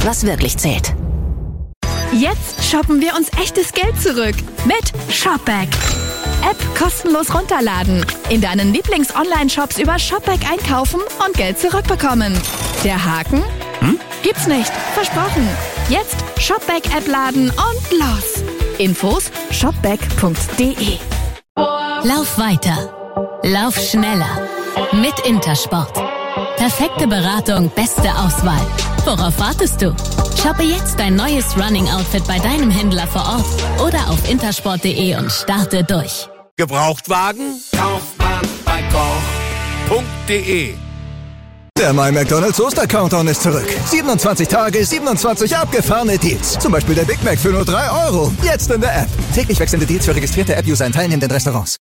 was wirklich zählt. Jetzt shoppen wir uns echtes Geld zurück mit Shopback. App kostenlos runterladen, in deinen Lieblings-Online-Shops über Shopback einkaufen und Geld zurückbekommen. Der Haken? Gibt's nicht. Versprochen. Jetzt Shopback-App laden und los. Infos shopback.de. Lauf weiter. Lauf schneller. Mit Intersport. Perfekte Beratung, beste Auswahl. Worauf wartest du? Shoppe jetzt dein neues Running-Outfit bei deinem Händler vor Ort oder auf intersport.de und starte durch. Gebrauchtwagen? Kauft man bei koch.de. Der My McDonald's Oster-Countdown ist zurück. 27 Tage, 27 abgefahrene Deals. Zum Beispiel der Big Mac für nur 3 €. Jetzt in der App. Täglich wechselnde Deals für registrierte App-User in teilnehmenden Restaurants.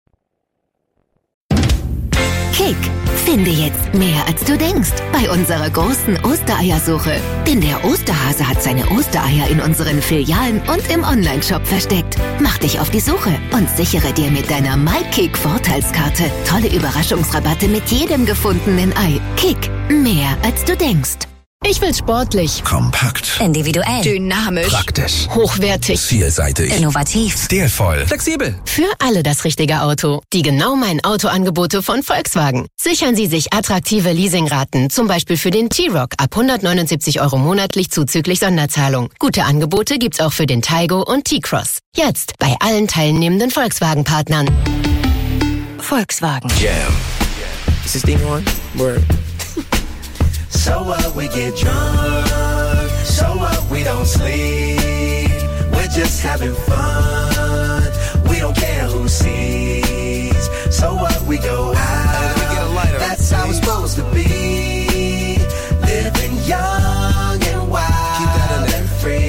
Kick. Finde jetzt mehr, als du denkst, bei unserer großen Ostereiersuche. Denn der Osterhase hat seine Ostereier in unseren Filialen und im Onlineshop versteckt. Mach dich auf die Suche und sichere dir mit deiner MyKick-Vorteilskarte tolle Überraschungsrabatte mit jedem gefundenen Ei. Kick. Mehr, als du denkst. Ich will sportlich, kompakt, individuell, dynamisch, praktisch, hochwertig, vielseitig, innovativ, stilvoll, flexibel. Für alle das richtige Auto. Die genau mein Autoangebote von Volkswagen. Sichern Sie sich attraktive Leasingraten, zum Beispiel für den T-Roc ab 179 € monatlich zuzüglich Sonderzahlung. Gute Angebote gibt's auch für den Taygo und T-Cross. Jetzt bei allen teilnehmenden Volkswagen-Partnern. Volkswagen. Jam. Is this thing on? Word. So what, we get drunk. So what, we don't sleep. We're just having fun. We don't care who sees. So what, we go out. We get a lighter. That's how it's supposed to be. Living young and wild and free.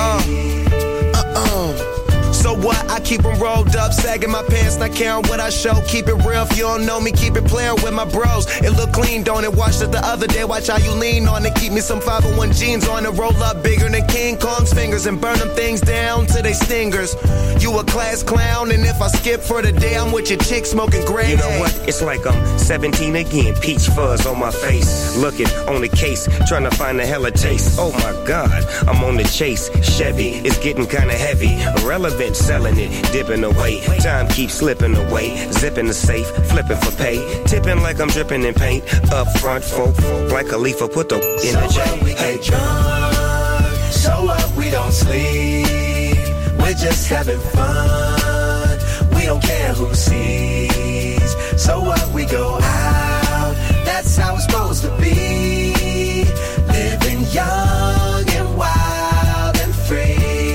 So what? I keep them rolled up, sagging my pants, not caring what I show. Keep it real, if you don't know me, keep it playing with my bros. It look clean, don't it? Watched it the other day, watch how you lean on it. Keep me some 501 jeans on it, roll up bigger than King Kong's fingers and burn them things down to they stingers. You a class clown, and if I skip for the day, I'm with your chick smoking gray. You know what? It's like I'm 17 again, peach fuzz on my face. Looking on the case, trying to find a hella taste. Oh my God, I'm on the chase. Chevy, it's getting kinda heavy. Irrelevant, selling it, dipping away. Time keeps slipping away. Zipping the safe, flipping for pay. Tipping like I'm dripping in paint. Up front, folk, like a leaf, put the in the J. We get drunk. So what, we don't sleep. We're just having fun. We don't care who sees. So what, we go out. That's how it's supposed to be. Living young and wild and free.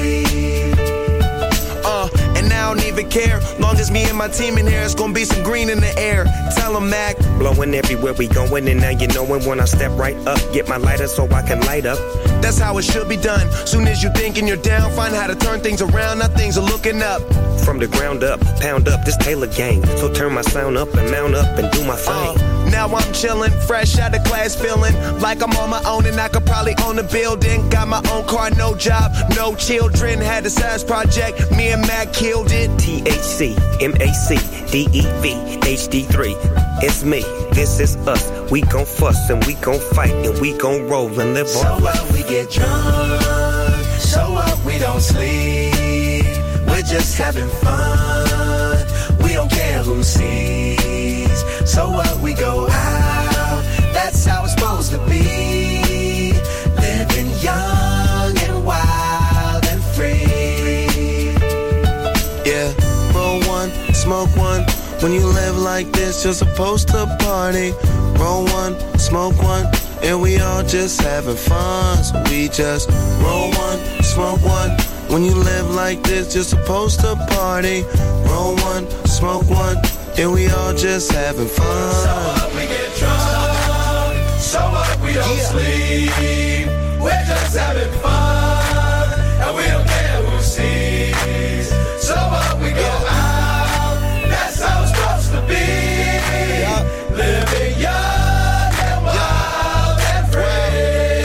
And I don't even care. Long as me and my team in here, it's gonna be some green in the air. Tell them, Mac. Blowing everywhere we going, and now you knowin' when I step right up. Get my lighter so I can light up. That's how it should be done. Soon as you thinking you're down, find how to turn things around. Now things are looking up. From the ground up, pound up this Taylor gang. So turn my sound up and mount up and do my thing. Now I'm chillin', fresh out of class, feeling like I'm on my own and I could probably own a building. Got my own car, no job, no children. Had a size project, me and Mac killed it. THC, MAC, DEV, HD3. It's me, this is us. We gon' fuss and we gon' fight and we gon' roll and live on. So what, we get drunk. So what, we don't sleep. We're just having fun. We don't care who sees. So what, we go out. That's how it's supposed to be. Living young and wild and free. Yeah, roll one, smoke one. When you live like this, you're supposed to party. Roll one, smoke one, and we all just having fun. So we just roll one, smoke one. When you live like this, you're supposed to party. Roll one, smoke one, and we all just having fun. So what, we get drunk. So what, we don't sleep. We're just having fun, and we don't care who sees. So what, we go out. That's how it's supposed to be. Living young and wild and free.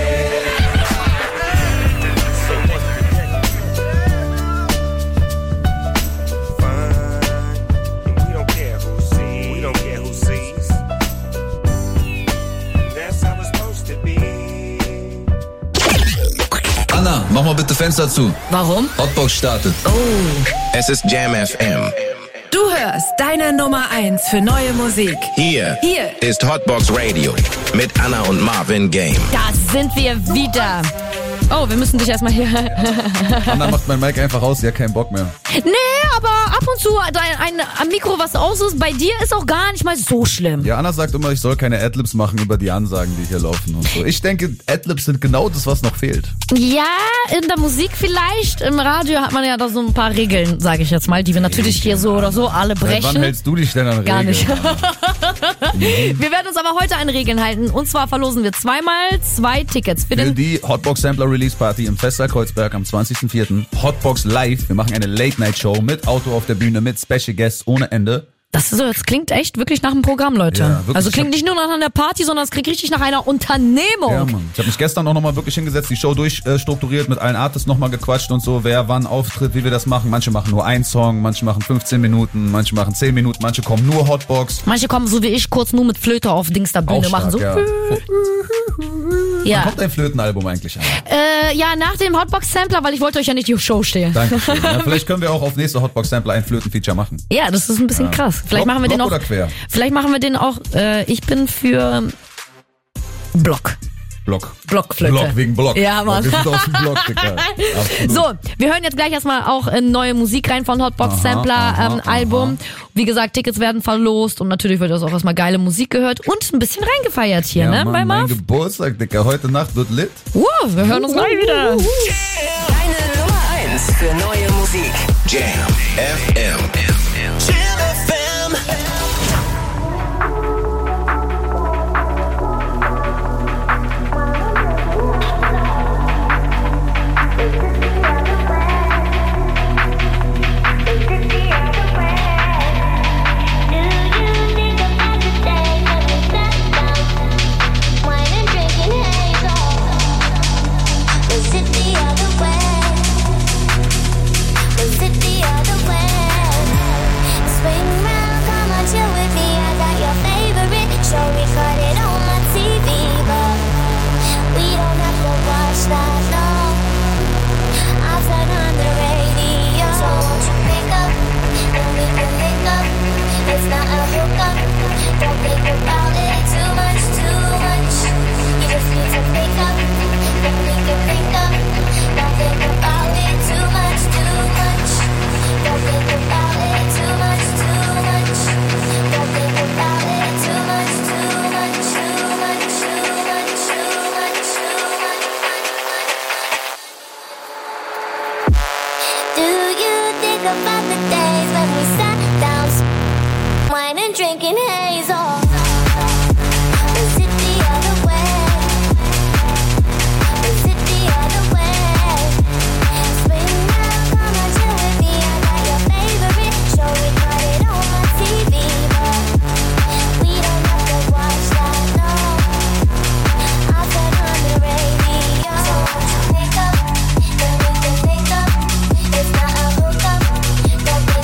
We don't care who sees. We don't care who sees. That's how it's supposed to be. Anna, mach mal bitte Fenster zu. Warum? Hotbox startet. Oh. Es ist Jam FM. Du hörst deine Nummer 1 für neue Musik. Hier ist Hotbox Radio mit Anna und Marvin Game. Da sind wir wieder. Oh, wir müssen dich erstmal hier... Anna macht mein Mic einfach aus, sie hat keinen Bock mehr. Nee, aber ab und zu ein Mikro, was aus ist, bei dir ist auch gar nicht mal so schlimm. Ja, Anna sagt immer, ich soll keine Adlibs machen über die Ansagen, die hier laufen und so. Ich denke, Adlibs sind genau das, was noch fehlt. Ja, in der Musik vielleicht. Im Radio hat man ja da so ein paar Regeln, sage ich jetzt mal, die wir natürlich hier so oder so alle brechen. Wann hältst du dich denn an Regeln? Gar nicht. Wir werden uns aber heute an Regeln halten. Und zwar verlosen wir zweimal 2 Tickets für die Hotbox Sampler Release Party im Festsaal Kreuzberg am 20.04. Hotbox Live. Wir machen eine Late-Night-Show mit Auto auf der Bühne, mit Special Guests ohne Ende. Das klingt echt wirklich nach einem Programm, Leute. Ja, also klingt nicht nur nach einer Party, sondern es klingt richtig nach einer Unternehmung. Ja, Mann. Ich habe mich gestern auch nochmal wirklich hingesetzt, die Show durchstrukturiert, mit allen Artists nochmal gequatscht und so, wer wann auftritt, wie wir das machen. Manche machen nur einen Song, manche machen 15 Minuten, manche machen 10 Minuten, manche kommen nur Hotbox. Manche kommen so wie ich kurz nur mit Flöte auf Dings der Bühne, machen so. Ja. Wann kommt dein Flötenalbum eigentlich an? Ja, nach dem Hotbox-Sampler, weil ich wollte euch ja nicht die Show stehlen. Dankeschön. Ja, vielleicht können wir auch auf nächste Hotbox-Sampler ein Flöten-Feature machen. Ja, das ist ein bisschen krass. Vielleicht machen wir den auch. Oder quer? Vielleicht machen wir den auch. Ich bin für Blockflöte. Block wegen Block. Ja, Mann. Wir sind aus dem Block, Digga. So, wir hören jetzt gleich erstmal auch neue Musik rein von Hotbox Sampler Album. Wie gesagt, Tickets werden verlost und natürlich wird das auch erstmal geile Musik gehört und ein bisschen reingefeiert hier, ja, ne? Mann, bei Marv. Mein Geburtstag, Digga. Heute Nacht wird lit. Wir hören uns gleich wieder. Deine Nummer 1 für neue Musik. Jam FM. Jam FM. Drinking haze off. Is it the other way? Is it the other way? Swing now, come on, chill with me. I got your favorite show, we got it on my TV, but we don't have to watch that, no. I'll turn on the radio. So won't you pick up, then we can pick up. It's not a hookup, don't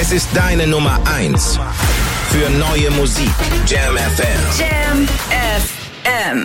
Es ist deine Nummer 1 für neue Musik. Jam FM. Jam FM.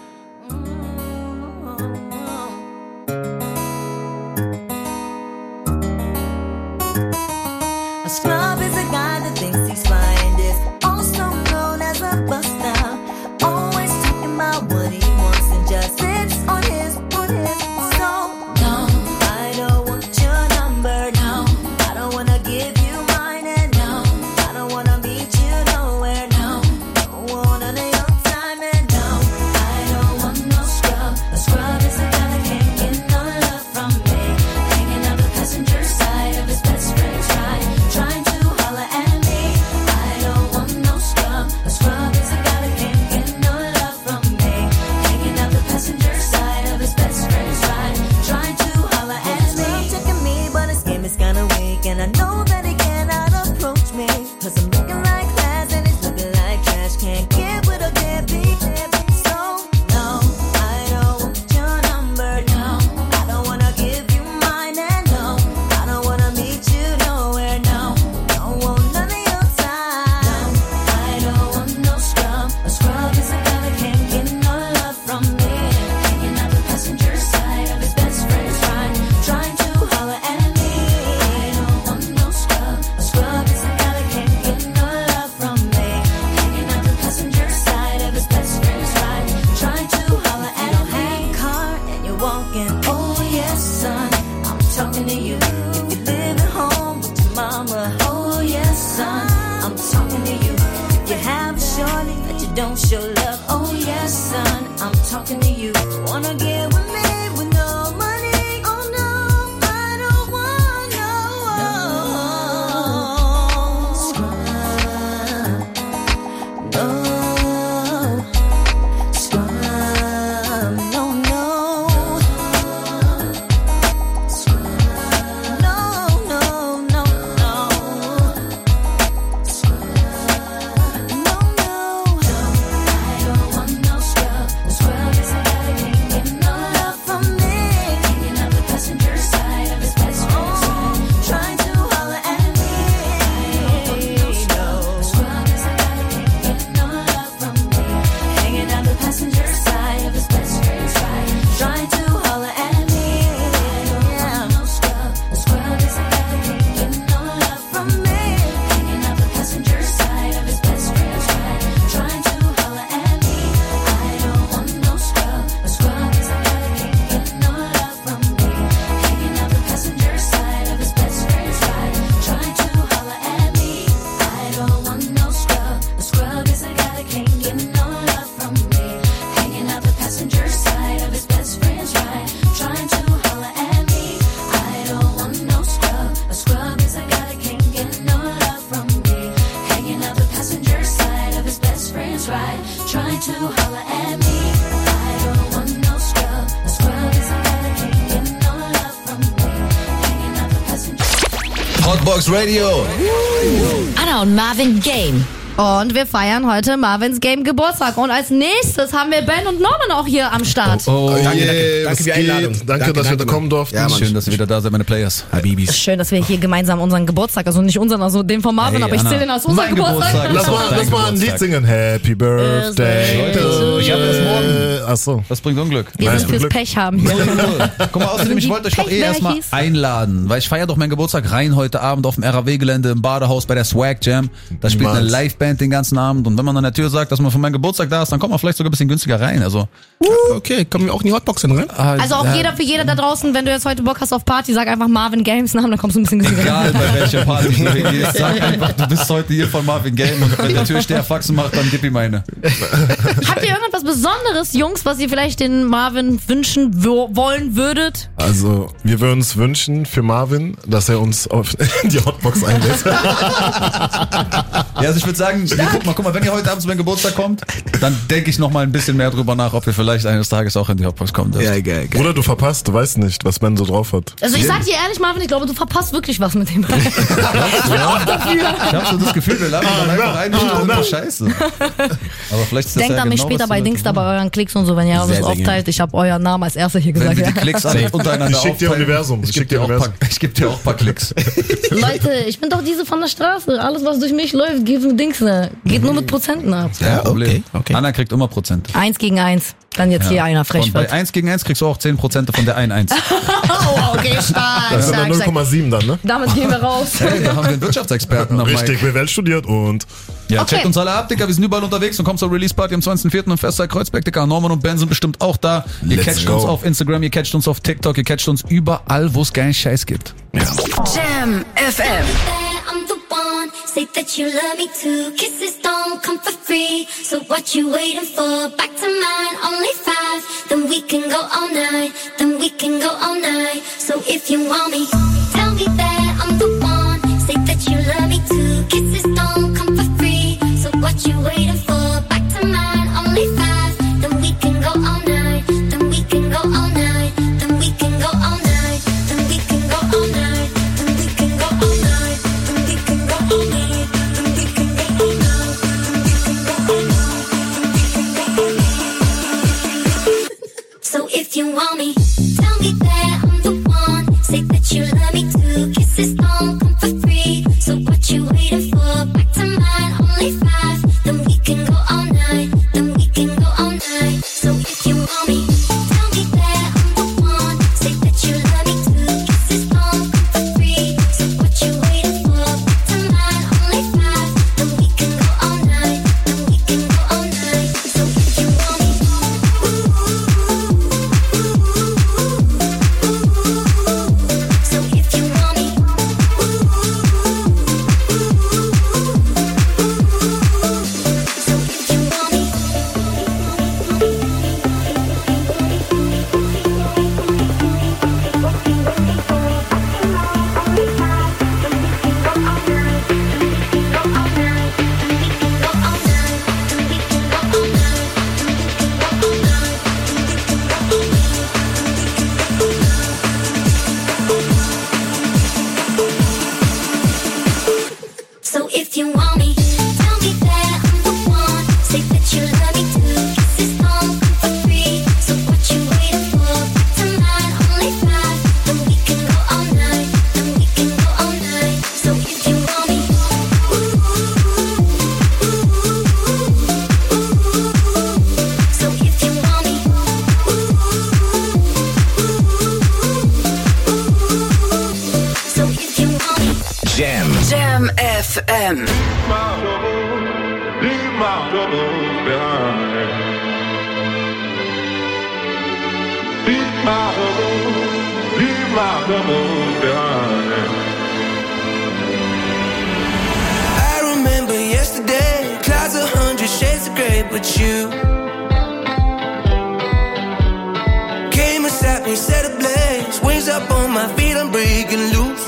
A scrub is a guy that thinks he's fine, is also known as a buster. Always talking about what he wants and just sits on his so no, I don't want your number, no. I don't wanna give you mine, and no, I don't wanna meet you nowhere, no. Don't want none of your time, and no, I don't want no scrub. A scrub is a guy that can't get no love from me, hanging out the passenger side of his best friend's ride, trying to holler at me. I don't want no scrub. A scrub is a guy that can't get no love from me, hanging out the passenger side of his best friend's ride, trying to holler at me. He's checking me, but his game is kinda weak, and I know that he cannot approach me, 'cause I'm looking like class and he's looking like trash. Can't get with a deadbeat. So no, I don't want your number, no. I don't wanna give you mine, and no, I don't wanna meet you nowhere, no. Don't want none of your time. I don't want no scrub. A scrub is a guy that can't get no love from me, hanging out the passenger side of his best friend's ride, trying to holler at me. I don't want no scrub. A scrub is a guy that can't get no love from me, hanging out the passenger side of his best friend's ride, trying to holler at me. You don't have a car and you're walking. Oh yes, son, I'm talking to you. If you live at home with your mama. Oh yes, son, I'm talking to you. If you have a shorty that you don't show love. Oh yes, son, I'm talking to you. Wanna get with me with no money? Oh no, I don't want no scrub. No scrub. No, no. No, no, no, no. No, no. I don't want no scrub. A scrub is a guy that can't get no love from me, hanging out the passenger side of his best friend's ride, trying to holler at me. I don't want no scrub. A scrub is a guy that can't get no love from me, hanging out the passenger side of his best friend's ride, trying to holler at me. I don't want no scrub. A scrub is a guy that can't get no love from me, hanging out the passenger side of his best friend's ride, trying to holler at me. I don't want no scrub. A scrub is a guy that can't get no love from me, hanging out the passenger side of his best friend's ride, trying to holler at me. I don't want no scrub. A scrub is a guy that can't get no love from me, hanging out the passenger side of his best friend's ride, trying to holler at me. I don't want no scrub. A scrub is a guy that can't get no love from me, hanging out the passenger side of his best friend's ride, trying to holler at me. I don't want no scrub. A scrub is a guy that can't get no love from me, hanging out the passenger. Hotbox Radio. Anna und Marvin Game. Und wir feiern heute Marvins Game Geburtstag. Und als nächstes haben wir Ben und Norman auch hier am Start. Danke für die Einladung. Danke, dass wir da kommen durften. Ja, schön, dass ihr wieder da seid, meine Players. Habibis. Schön, dass wir hier gemeinsam unseren Geburtstag, also nicht unseren, also den von Marvin, Hey, aber ich Anna. zähle den als unseren Geburtstag. Lass mal ein Lied singen. Happy Birthday to Ich habe das morgen. Achso. Das bringt Unglück. Wir sind fürs Pech haben hier. Guck mal, außerdem, ich wollte euch doch erstmal einladen, weil ich feiere doch meinen Geburtstag rein heute Abend auf dem RAW-Gelände im Badehaus bei der Swag Jam. Da spielt eine Liveband den ganzen Abend und wenn man an der Tür sagt, dass man für meinen Geburtstag da ist, dann kommt man vielleicht sogar ein bisschen günstiger rein. Also okay, kommen wir auch in die Hotbox rein? Also auch für jeder da draußen, wenn du jetzt heute Bock hast auf Party, sag einfach Marvin Games Namen, dann kommst du ein bisschen günstiger egal rein. bei welcher Party du hingehst, sag einfach, du bist heute hier von Marvin Game und wenn der Türsteher Faxen macht, dann gib ihm eine. Habt ihr irgendwas Besonderes, Jungs, was ihr vielleicht den Marvin wünschen wollen würdet? Also, wir würden uns wünschen für Marvin, dass er uns auf die Hotbox einlädt. Ja, also ich würde sagen, guck mal, wenn ihr heute Abend zu meinem Geburtstag kommt, dann denke ich noch mal ein bisschen mehr drüber nach, ob wir vielleicht eines Tages auch in die Hotbox kommen dürfen. Ja, geil. Oder du verpasst, du weißt nicht, was Ben so drauf hat. Also ich sag dir ehrlich, Marvin, ich glaube, du verpasst wirklich was mit dem. Ich bin auch dafür. Ich hab so das Gefühl, wir laden dann einfach eine Stunde Scheiße. Aber vielleicht ist das Denkt ja an mich genau, später was bei die Dings da bei euren Klicks Klicks und so, wenn ihr Sehr, das sehr aufteilt. Ich habe euren Namen als erster hier gesagt. Wenn wir die Klicks alle untereinander Ich schick dir aufteilen, Universum. Ich gebe dir auch ein paar Klicks. Leute, ich bin doch diese von der Straße. Alles, was durch mich läuft, geht nur mit Prozenten ab. Ja, okay. Anna kriegt immer Prozente. 1 gegen 1. Dann jetzt hier einer frech Und bei wird. 1 gegen 1 kriegst du auch 10% von der 1-1. Oh, okay, stark. Das sind dann 0,7 dann, ne? Damit gehen wir raus. Hey, da haben wir einen Wirtschaftsexperten noch. Richtig, wir Welt studiert und... Ja, Okay. checkt uns alle ab, Dicker. Wir sind überall unterwegs und kommt zur Release-Party am 20.04. im Festzeit Kreuzberg, Dicker. Norman und Ben sind bestimmt auch da. Ihr Let's catcht go. uns auf Instagram, ihr catcht uns auf TikTok, ihr catcht uns überall, wo es geilen Scheiß gibt. Jam FM. I'm the one. Say that you love me too. Kisses don't come for free. So what you waiting for? Back to mine, only 5. Then we can go all night. Then we can go all night. So if you want me, tell me that I'm the one. Say that you love me too. Kisses don't come for free. So what you waiting for? Back to mine, only 5. Then we can go all night. Then we can go all night. Then we can go all night. Then we can go all night. Then we can go all night. Then we can go all night. Then we can go all night. Then we can go all night. So if you want me, tell me that I'm the one. Say that you love me too. Kisses don't come for free. So what you waiting for? Back to mine, only 5. Then we can go all night. Then we can go all night. So if you want me, tell me that I'm the one. Say that you love me too. Kisses don't come for free. So what you waiting for? Back to mine, only 5. Then we can go all night. Then we can go all night. So if you want me, so if you want me. So if you want me, tell me that I'm the one. Say that you love me too. Kisses don't come for free. So what you waiting for? Back to mine, only 5. Then we can go all night. Then we can go all night. So if you want me, so if you want me, so if you want me. Jam FM. Leave my troubles behind. Leave my troubles behind. I remember yesterday, clouds 100 shades of gray, but you came and sat me, set ablaze, wings up on my feet, I'm breaking loose.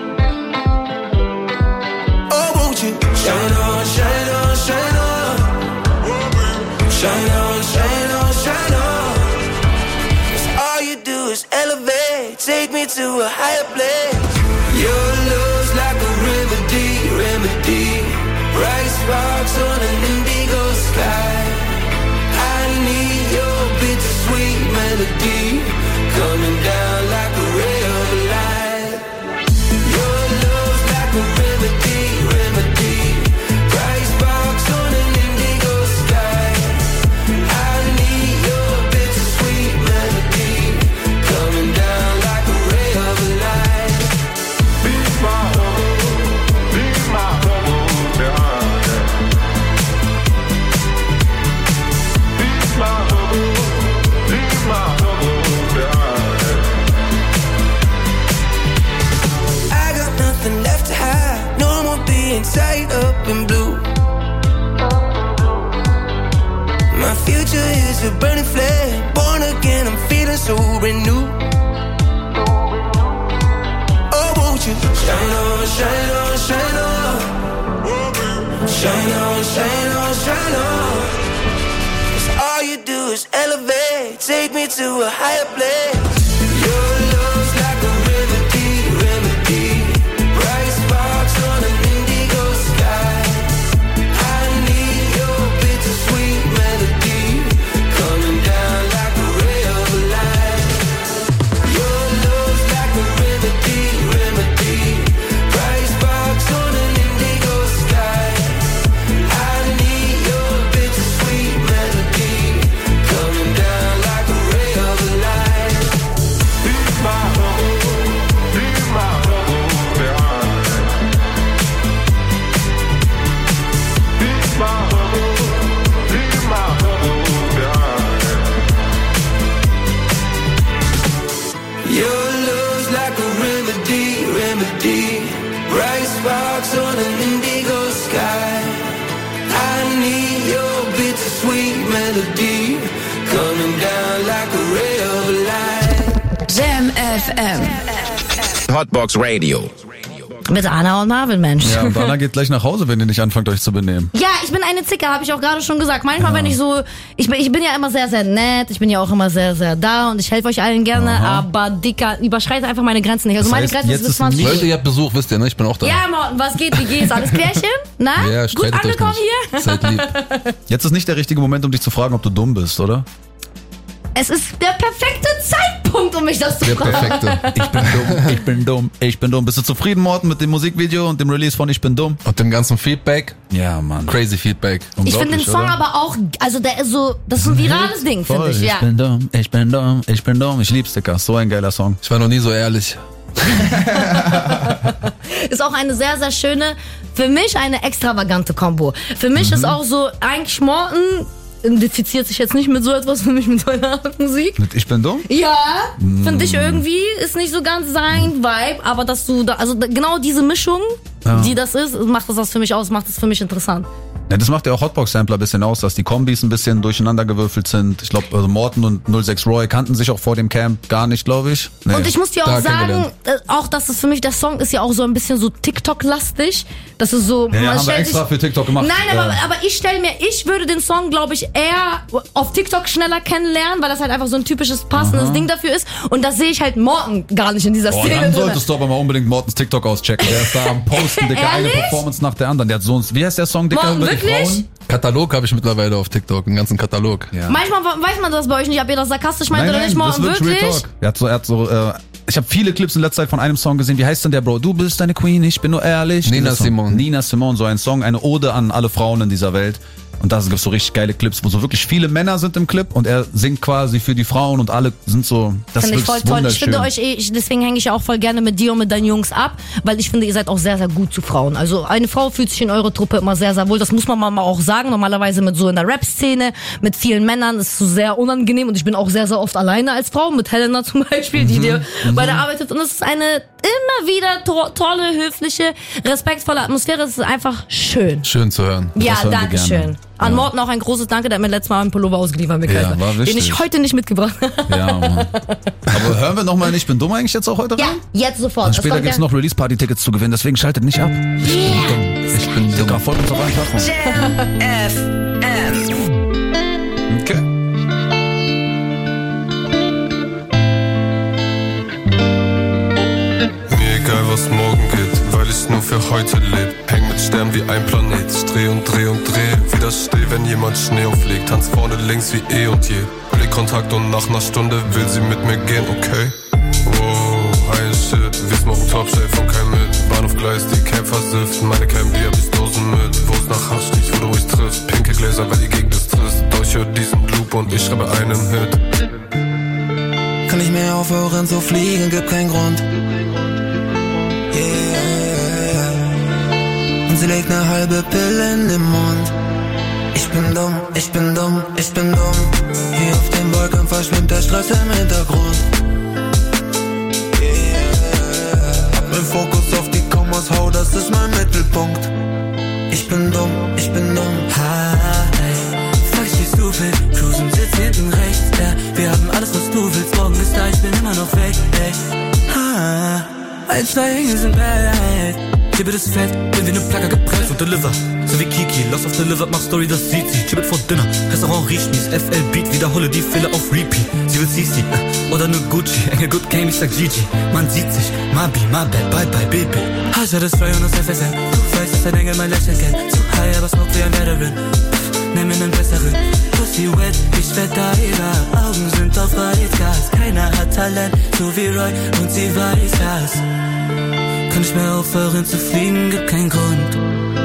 Oh, won't you shine on, shine on, shine on, shine on, shine on, shine on. 'Cause all you do is elevate, take me to a higher place. Your love's like a remedy, remedy. Bright sparks on an indigo sky. I need your bittersweet melody coming down like a ray of light. Your love's like a remedy, remedy. Bright sparks on an indigo sky. I need your bittersweet melody coming down like a ray of light. Leave my troubles behind. Leave my troubles behind. I got nothing left to hide. No more being tied up in blue. My future is a burning flame. Born again, I'm feeling so renewed. Oh, won't you shine on, shine on, shine on. Shine on, shine on, shine on. 'Cause all you do is elevate, take me to a higher place. Your love's like a remedy, remedy. Bright sparks on an indigo sky. I need your bittersweet melody coming down. Your love's like a remedy. Bright sparks on an indigo sky. I need your bittersweet melody coming down like a ray of light. Jam FM. Hotbox Radio. Mit Anna und Marvin, Mensch. Ja, und Anna geht gleich nach Hause, wenn ihr nicht anfangt, euch zu benehmen. Ja, ich bin eine Zicke, habe ich auch gerade schon gesagt. Manchmal, wenn ich so, ich bin ja immer sehr, sehr nett, ich bin ja auch immer sehr, sehr da und ich helfe euch allen gerne, aber Dicker, überschreite einfach meine Grenzen nicht. Also meine Grenze ist bis 20 Uhr. Leute, ihr habt Besuch, wisst ihr, ne? Ich bin auch da. Ja, Morten, was geht, wie geht's? Alles Klärchen? Na? Ja, gut angekommen hier? Seid lieb. Jetzt ist nicht der richtige Moment, um dich zu fragen, ob du dumm bist, oder? Es ist der perfekte Zeitpunkt, um mich das zu fragen. Ich bin dumm. Bist du zufrieden, Morten, mit dem Musikvideo und dem Release von Ich bin dumm? Und dem ganzen Feedback? Ja, Mann. Crazy Feedback. Ich finde den Song aber auch, also der ist so, das ist ein virales Ding, finde ich, ja. Ich bin dumm. Ich lieb's, Dicker. So ein geiler Song. Ich war noch nie so ehrlich. Ist auch eine sehr, sehr schöne, für mich eine extravagante Kombo. Für mich ist auch so, eigentlich Morten identifiziert sich jetzt nicht mit so etwas für mich, mit so einer Art Musik. Mit Ich bin dumm? Ja, finde ich irgendwie, ist nicht so ganz sein Vibe, aber dass du da, also genau diese Mischung, die das ist, macht das für mich aus, macht das für mich interessant. Ja, das macht ja auch Hotbox-Sampler ein bisschen aus, dass die Kombis ein bisschen durcheinander gewürfelt sind. Ich glaube, also Morten und 06 Roy kannten sich auch vor dem Camp gar nicht, glaube ich. Nee. Und ich muss dir auch sagen, auch dass es für mich, der Song ist ja auch so ein bisschen so TikTok-lastig. Das ist so, ja, haben wir extra für TikTok gemacht. Nein, aber ich würde den Song, glaube ich, eher auf TikTok schneller kennenlernen, weil das halt einfach so ein typisches, passendes Ding dafür ist. Und das sehe ich halt Morten gar nicht in dieser Szene. Dann solltest du aber mal unbedingt Mortens TikTok auschecken. Der ist da am Posten, Dicker, eine Performance nach der anderen. Der hat so ein, wie heißt der Song, Dicker? Morten, wirklich? Katalog habe ich mittlerweile auf TikTok, einen ganzen Katalog. Ja. Manchmal weiß man das bei euch nicht, ob ihr das sarkastisch meint oder nicht, Morten, wirklich? Er hat so, ich habe viele Clips in letzter Zeit von einem Song gesehen. Wie heißt denn der, Bro? Du bist eine Queen, ich bin nur ehrlich. Nina Simone, so ein Song, eine Ode an alle Frauen in dieser Welt. Und da gibt es so richtig geile Clips, wo so wirklich viele Männer sind im Clip und er singt quasi für die Frauen und alle sind so, das finde ist ich voll toll. Ich finde euch deswegen hänge ich ja auch voll gerne mit dir und mit deinen Jungs ab, weil ich finde, ihr seid auch sehr, sehr gut zu Frauen. Also eine Frau fühlt sich in eurer Truppe immer sehr, sehr wohl. Das muss man mal auch sagen. Normalerweise mit so in der Rap-Szene, mit vielen Männern, ist es so sehr unangenehm und ich bin auch sehr, sehr oft alleine als Frau, mit Helena zum Beispiel, die dir bei der arbeitet und es ist eine immer wieder tolle, höfliche, respektvolle Atmosphäre. Es ist einfach schön. Schön zu hören. Ja, danke schön. An Morten auch ein großes Danke, der hat mir letztes Mal einen Pullover ausgeliefert, ja, war wichtig. den ich heute nicht mitgebracht habe. Ja, Mann. Aber hören wir nochmal Ich bin dumm eigentlich jetzt auch heute rein? Ja, jetzt sofort. Und später gibt's noch Release-Party-Tickets zu gewinnen, deswegen schaltet nicht ab. Yeah. Ich bin dumm. Folgt uns auf einen Plattform. Jam FM. Okay. Mir egal, was morgen geht, weil ich nur für heute lebe. Häng mit Sternen wie ein Planet, ich dreh und dreh und dreh. Wieder still, wenn jemand Schnee auflegt, tanz vorne links wie eh und je. Blickkontakt und nach einer Stunde will sie mit mir gehen, okay? Wow, ein Shit, wir smoken Top-Shape und kein mit. Bahnhofgleis, die Camp versifft, meine kein Bier, bis Dosen mit. Wo es nach Hasch riecht, wo du ruhig triffst. Pinke Gläser, weil die Gegend ist trist. Doch ich hör diesen Loop und ich schreibe einen Hit. Kann nicht mehr aufhören zu fliegen, gibt keinen Grund. Und sie legt eine halbe Pille in den Mund. Ich bin dumm, ich bin dumm, ich bin dumm. Hier auf dem Balkon verschwimmt der Stress im Hintergrund. Hab mein Fokus auf die Kommas, hau, das ist mein Mittelpunkt. Ich bin dumm, ich bin dumm. Hi, fuck, stehst du viel, Cruisen sitzt hinten rechts. Ja, wir haben alles, was du willst, morgen ist da, ich bin immer noch weg, ey. Ein, zwei Engel sind bereit. Chibbit ist fett, bin wie ne Placker gepresst und deliver. So wie Kiki, Lost of Delivered, mach Story, das sieht sie. Chibbit vor Dinner, Restaurant riecht mies. FL Beat, wiederhole die Fehler auf Repeat. Sie will CC, oder nur Gucci. Engel Good Game, ich sag Gigi. Man sieht sich, Mabi, my bad, bye bye, baby. Hasha das Spray und das FSN. Du weißt, dass dein Engel mein Lächeln kennt. Zu high, aber smoke wie ein Veteran. Nimm mir nen besseren. Pussy wet, ich werd da ihrer. Augen sind auf Reizgas. Keiner hat Talent, so wie Roy, und sie weiß das. Kann nicht mehr aufhören zu fliegen, gibt keinen Grund.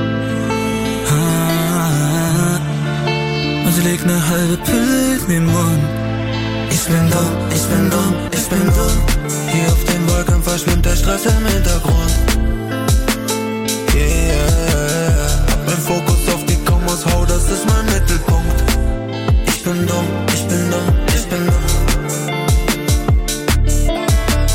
Und sie legt ne halbe Pille in den Mund. Ich bin dumm, ich bin dumm, ich bin dumm. Hier auf dem Balkon verschwimmt der Stress im Hintergrund. Hab mein Fokus auf die Kommas, hau, das ist mein Mittelpunkt. Ich bin dumm, ich bin dumm, ich bin dumm.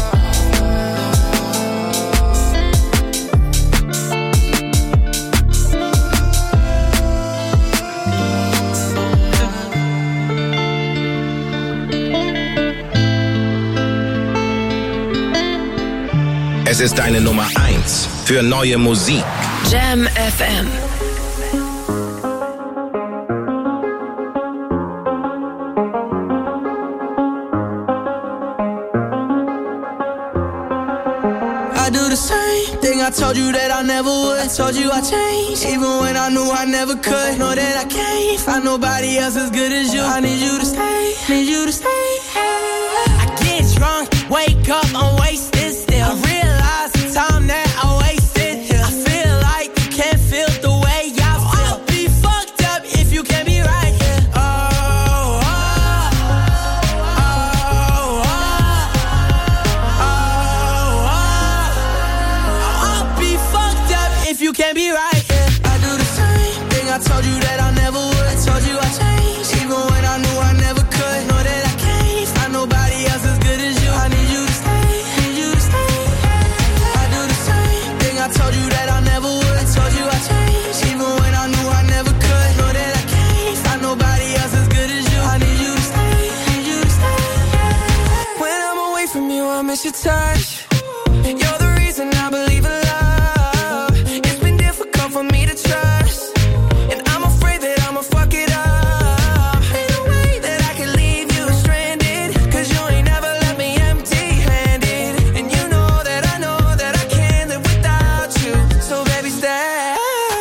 Es ist deine Nummer 1 für neue Musik. Jam FM. I do the same thing I told you that I never would. I told you I changed, even when I knew I never could. Know that I can't find nobody else as good as you. I need you to stay, need you to stay. I get drunk, wake up, I'm wasted still. I realize the time that I wasted here. I feel like you can't feel the way I feel. I'll be fucked up if you can't be right here. If you can't be right, yeah. I do the same thing I told you that I never would. I told you I changed, even when I knew I never could. Know that I can't find nobody else as good as you. I need you to stay, need you to stay. I do the same thing I told you that I never would. I told you I changed, even when I knew I never could. Know that I can't find nobody else as good as you. I need you to stay, need you to stay. When I'm away from you, I miss your touch. You're the reason I believe in love. For me to trust, and I'm afraid that I'ma fuck it up. Ain't no way that I can leave you stranded, cause you ain't never left me empty-handed. And you know that I can't live without you. So baby, stay.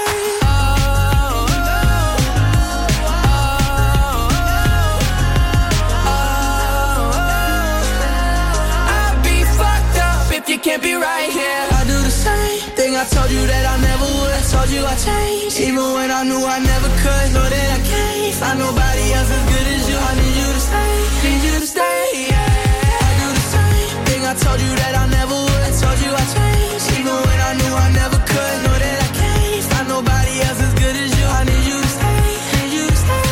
I'd be fucked up if you can't be right here. I do the same thing I told you that I never would. Told you I changed, even when I knew I never could. Know that I can't find nobody else as good as you. I need you to stay, need you to stay, yeah. I do the same thing I told you that I never would. Told you I changed, even when I knew I never could. Know that I can't find nobody else as good as you. I need you to stay, need you to stay,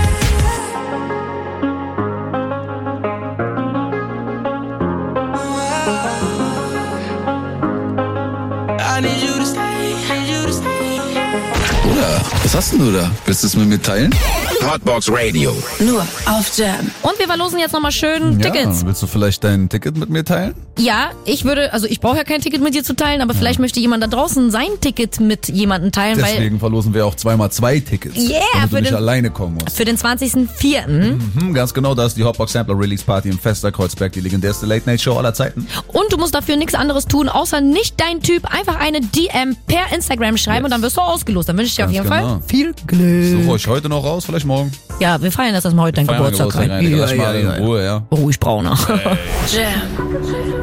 I need you to stay, need you to stay. Bruder, was hast denn du da? Willst du es mit mir teilen? Hotbox Radio. Nur auf Jam. Und wir verlosen jetzt nochmal schön Tickets. Ja, willst du vielleicht dein Ticket mit mir teilen? Ja, ich brauche ja kein Ticket mit dir zu teilen, aber vielleicht möchte jemand da draußen sein Ticket mit jemandem teilen. Deswegen verlosen wir auch 2x2 Tickets. Yeah, damit du nicht alleine kommen musst. Für den 20.04. Ganz genau, da ist die Hotbox Sampler Release Party im Fester Kreuzberg, die legendärste Late-Night-Show aller Zeiten. Und du musst dafür nichts anderes tun, außer nicht dein Typ, einfach eine DM per Instagram schreiben und dann wirst du ausgelost. Dann wünsche ich dir auf jeden Fall viel Glück. Suche euch heute noch raus, vielleicht morgen. Ja, wir feiern das erstmal heute dein Geburtstag rein. Lass mal in Ruhe, ja. Ruhig brauner. Jam.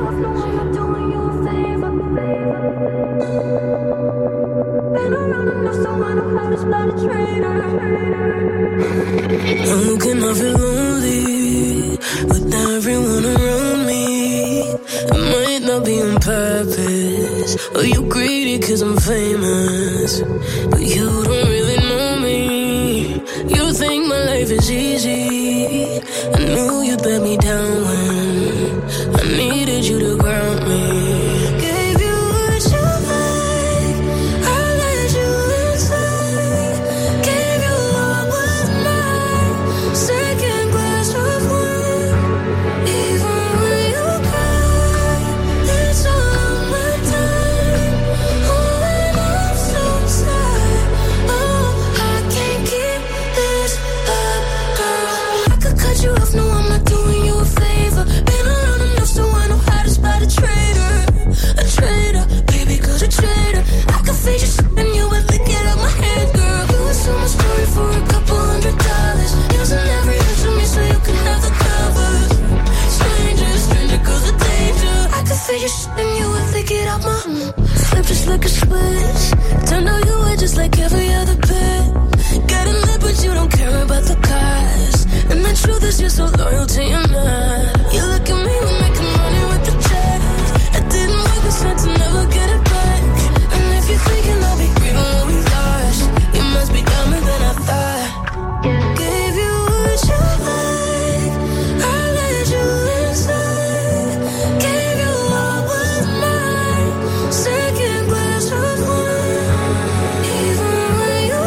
How can I feel lonely with everyone around me? It might not be on purpose, or you greedy cause I'm famous, but you don't really know me. You think my life is easy. I knew you'd let me down when I needed you to ground me. Gave you what you like, I let you inside. Gave you all was mine, second glass of wine. Even when you cry, it's all my time. Oh, and I'm so sad. Oh, I can't keep this up, girl. I could cut you off, no, I'm not doing you a favor. Been around enough so I know how to spot a traitor. A traitor, baby, cause a traitor. I could face your shit and you would lick it out my hand, girl. You would sell my story for $200. Using every inch of me so you can have the covers. Stranger, cause of danger. I could face your shit and you would lick it out my flip just like a switch. Turned out you were just like every other bitch. Got a lip but you don't care about the cars. And the truth is you're so loyal to your man. You look at me, we're making money with the check. It didn't work, it's time to never get it back. And if you're thinking I'll be grieving what we lost, you must be dumber than I thought. Gave you what you like, I let you inside. Gave you all was mine, second glass of wine. Even when you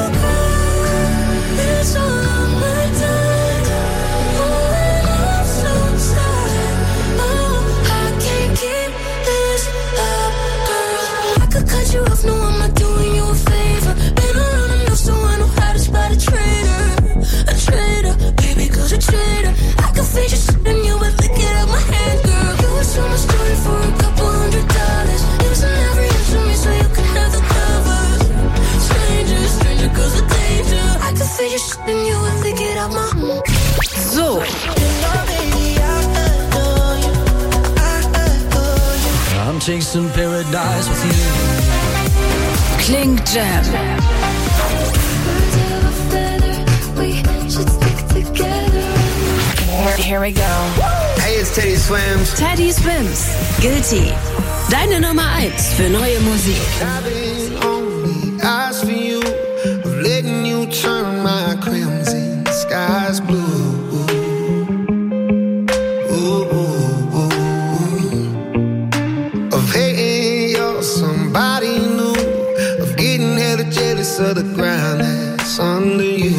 cry, it's all on my time. Oh, and I'm so chasing paradise with you. Klingt Jam. Here we go. Hey, it's Teddy Swims. Teddy Swims. Guilty. Deine Nummer 1 für neue Musik. Only ask for you, of letting you turn my crimson skies blue. Of hating you're somebody new, of getting hella jealous of the ground that's under you.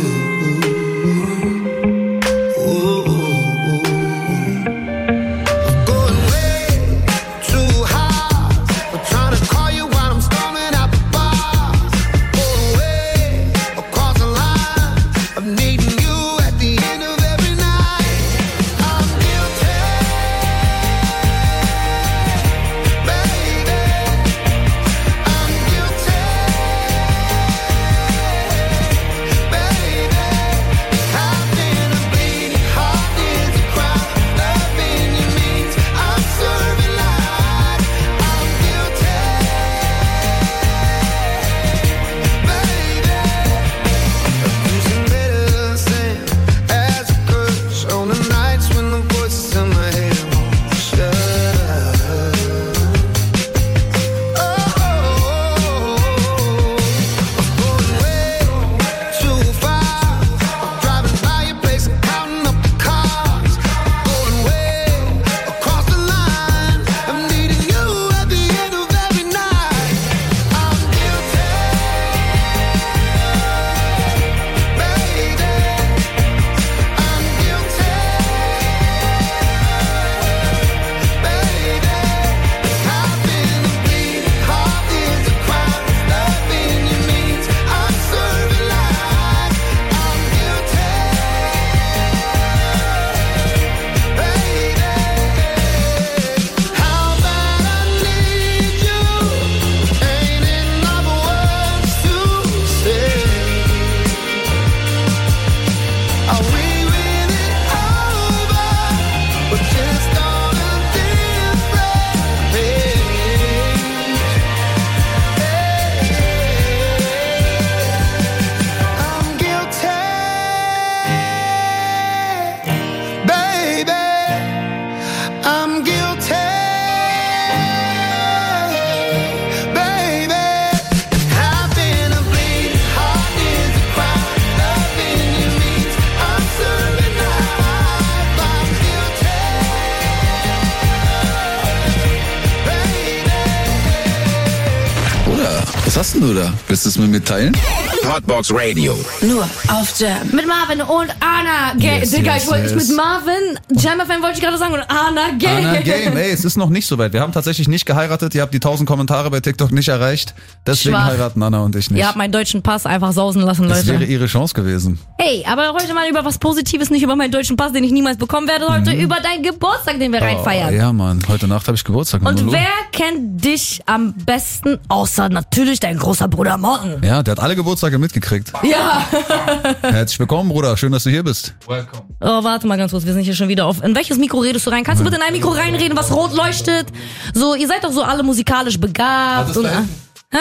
Was hast denn du da? Willst du es mit mir teilen? Hotbox Radio. Nur auf Jam. Mit Marvin und Anna Game. Digga, ich wollte mit Marvin, Jam-Fan wollte ich gerade sagen, und Anna Game. Anna Game, ey, es ist noch nicht so weit. Wir haben tatsächlich nicht geheiratet. Ihr habt die 1000 Kommentare bei TikTok nicht erreicht. Deswegen Schwach. heiraten Anna und ich nicht. Ihr habt meinen deutschen Pass einfach sausen lassen, Leute. Das wäre ihre Chance gewesen. Hey, aber heute mal über was Positives, nicht über meinen deutschen Pass, den ich niemals bekommen werde. Heute über deinen Geburtstag, den wir reinfeiern. Ja, Mann. Heute Nacht habe ich Geburtstag. Und wer kennt dich am besten, außer natürlich dein großer Bruder Morten? Ja, der hat alle Geburtstage mitgekriegt. Ja. Herzlich willkommen, Bruder. Schön, dass du hier bist. Welcome. Oh, warte mal ganz kurz, wir sind hier schon wieder auf. In welches Mikro redest du rein? Kannst du bitte in ein Mikro reinreden, was rot leuchtet? So, ihr seid doch so alle musikalisch begabt. Und, hä?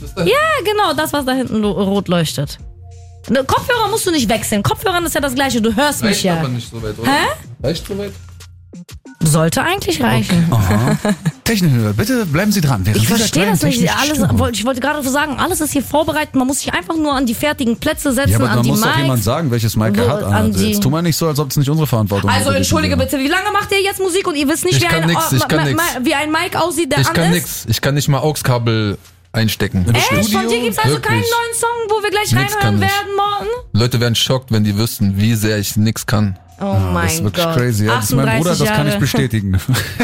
Ja, genau, das, was da hinten rot leuchtet. Kopfhörer musst du nicht wechseln. Kopfhörern ist ja das Gleiche, du hörst mich ja. Aber nicht so weit, oder? Hä? Reicht so weit? Sollte eigentlich reichen. Aha. Technikhörer, bitte bleiben Sie dran. Ich verstehe das nicht. Ich wollte gerade sagen, alles ist hier vorbereitet. Man muss sich einfach nur an die fertigen Plätze setzen, ja, aber an die muss Mics. doch jemand sagen, welches Mic er hat. Also jetzt tu mal nicht so, als ob es nicht unsere Verantwortung ist. Also entschuldige bitte, wie lange macht ihr jetzt Musik und ihr wisst nicht, wie ein Mic aussieht, der an ist? Ich kann nicht mal AUX-Kabel einstecken. Echt? Von dir gibt's also keinen neuen Song, wo wir gleich reinhören werden, Morten? Leute werden schockt, wenn die wüssten, wie sehr ich nix kann. Oh mein Gott. Das ist wirklich crazy. Ja, das ist mein Bruder, das kann ich bestätigen.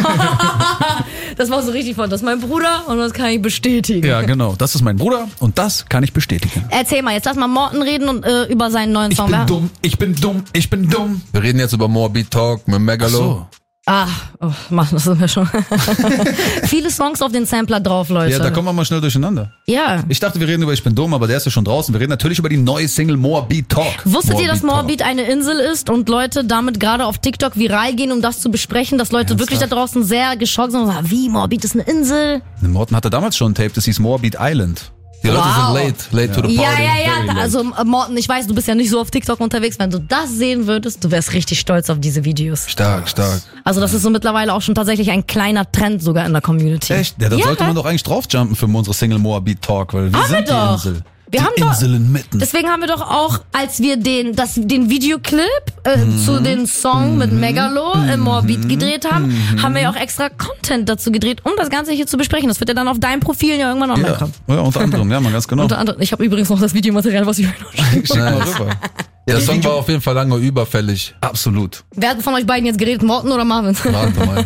Das war so richtig von, das ist mein Bruder und das kann ich bestätigen. Ja, genau. Das ist mein Bruder und das kann ich bestätigen. Erzähl mal, jetzt lass mal Morten reden und über seinen neuen Song. Ich bin dumm. Wir reden jetzt über Morbid Talk mit Megalo. Mann, das sind wir schon. Viele Songs auf den Sampler drauf, Leute. Ja, da kommen wir mal schnell durcheinander. Ja. Ich dachte, wir reden über Ich bin dumm, aber der ist ja schon draußen. Wir reden natürlich über die neue Single Moabit Talk. Wusstet ihr, dass Moabit eine Insel ist und Leute damit gerade auf TikTok viral gehen, um das zu besprechen, dass Leute wirklich da draußen sehr geschockt sind und sagen, wie, Moabit ist eine Insel? Morten hatte damals schon ein Tape, das hieß Moabit Island. Die Leute sind late to the party. Ja. Also Morten, ich weiß, du bist ja nicht so auf TikTok unterwegs. Wenn du das sehen würdest, du wärst richtig stolz auf diese Videos. Stark. Also das ist so mittlerweile auch schon tatsächlich ein kleiner Trend sogar in der Community. Echt? Ja, da sollte man doch eigentlich draufjumpen für unsere Single Moabit Talk, weil wir sind die Insel. Wir haben Inseln mitten. Deswegen haben wir doch auch, als wir den Videoclip zu den Song mit Megalo im Moabit gedreht haben, haben wir ja auch extra Content dazu gedreht, um das Ganze hier zu besprechen. Das wird ja dann auf deinem Profil ja irgendwann online kommen. Ja, unter anderem, ja, mal ganz genau. Unter anderem. Ich habe übrigens noch das Videomaterial, was ich euch noch Schick mal rüber. Der Song war auf jeden Fall lange überfällig. Absolut. Wer hat von euch beiden jetzt geredet, Morten oder Marvin? Warte mal.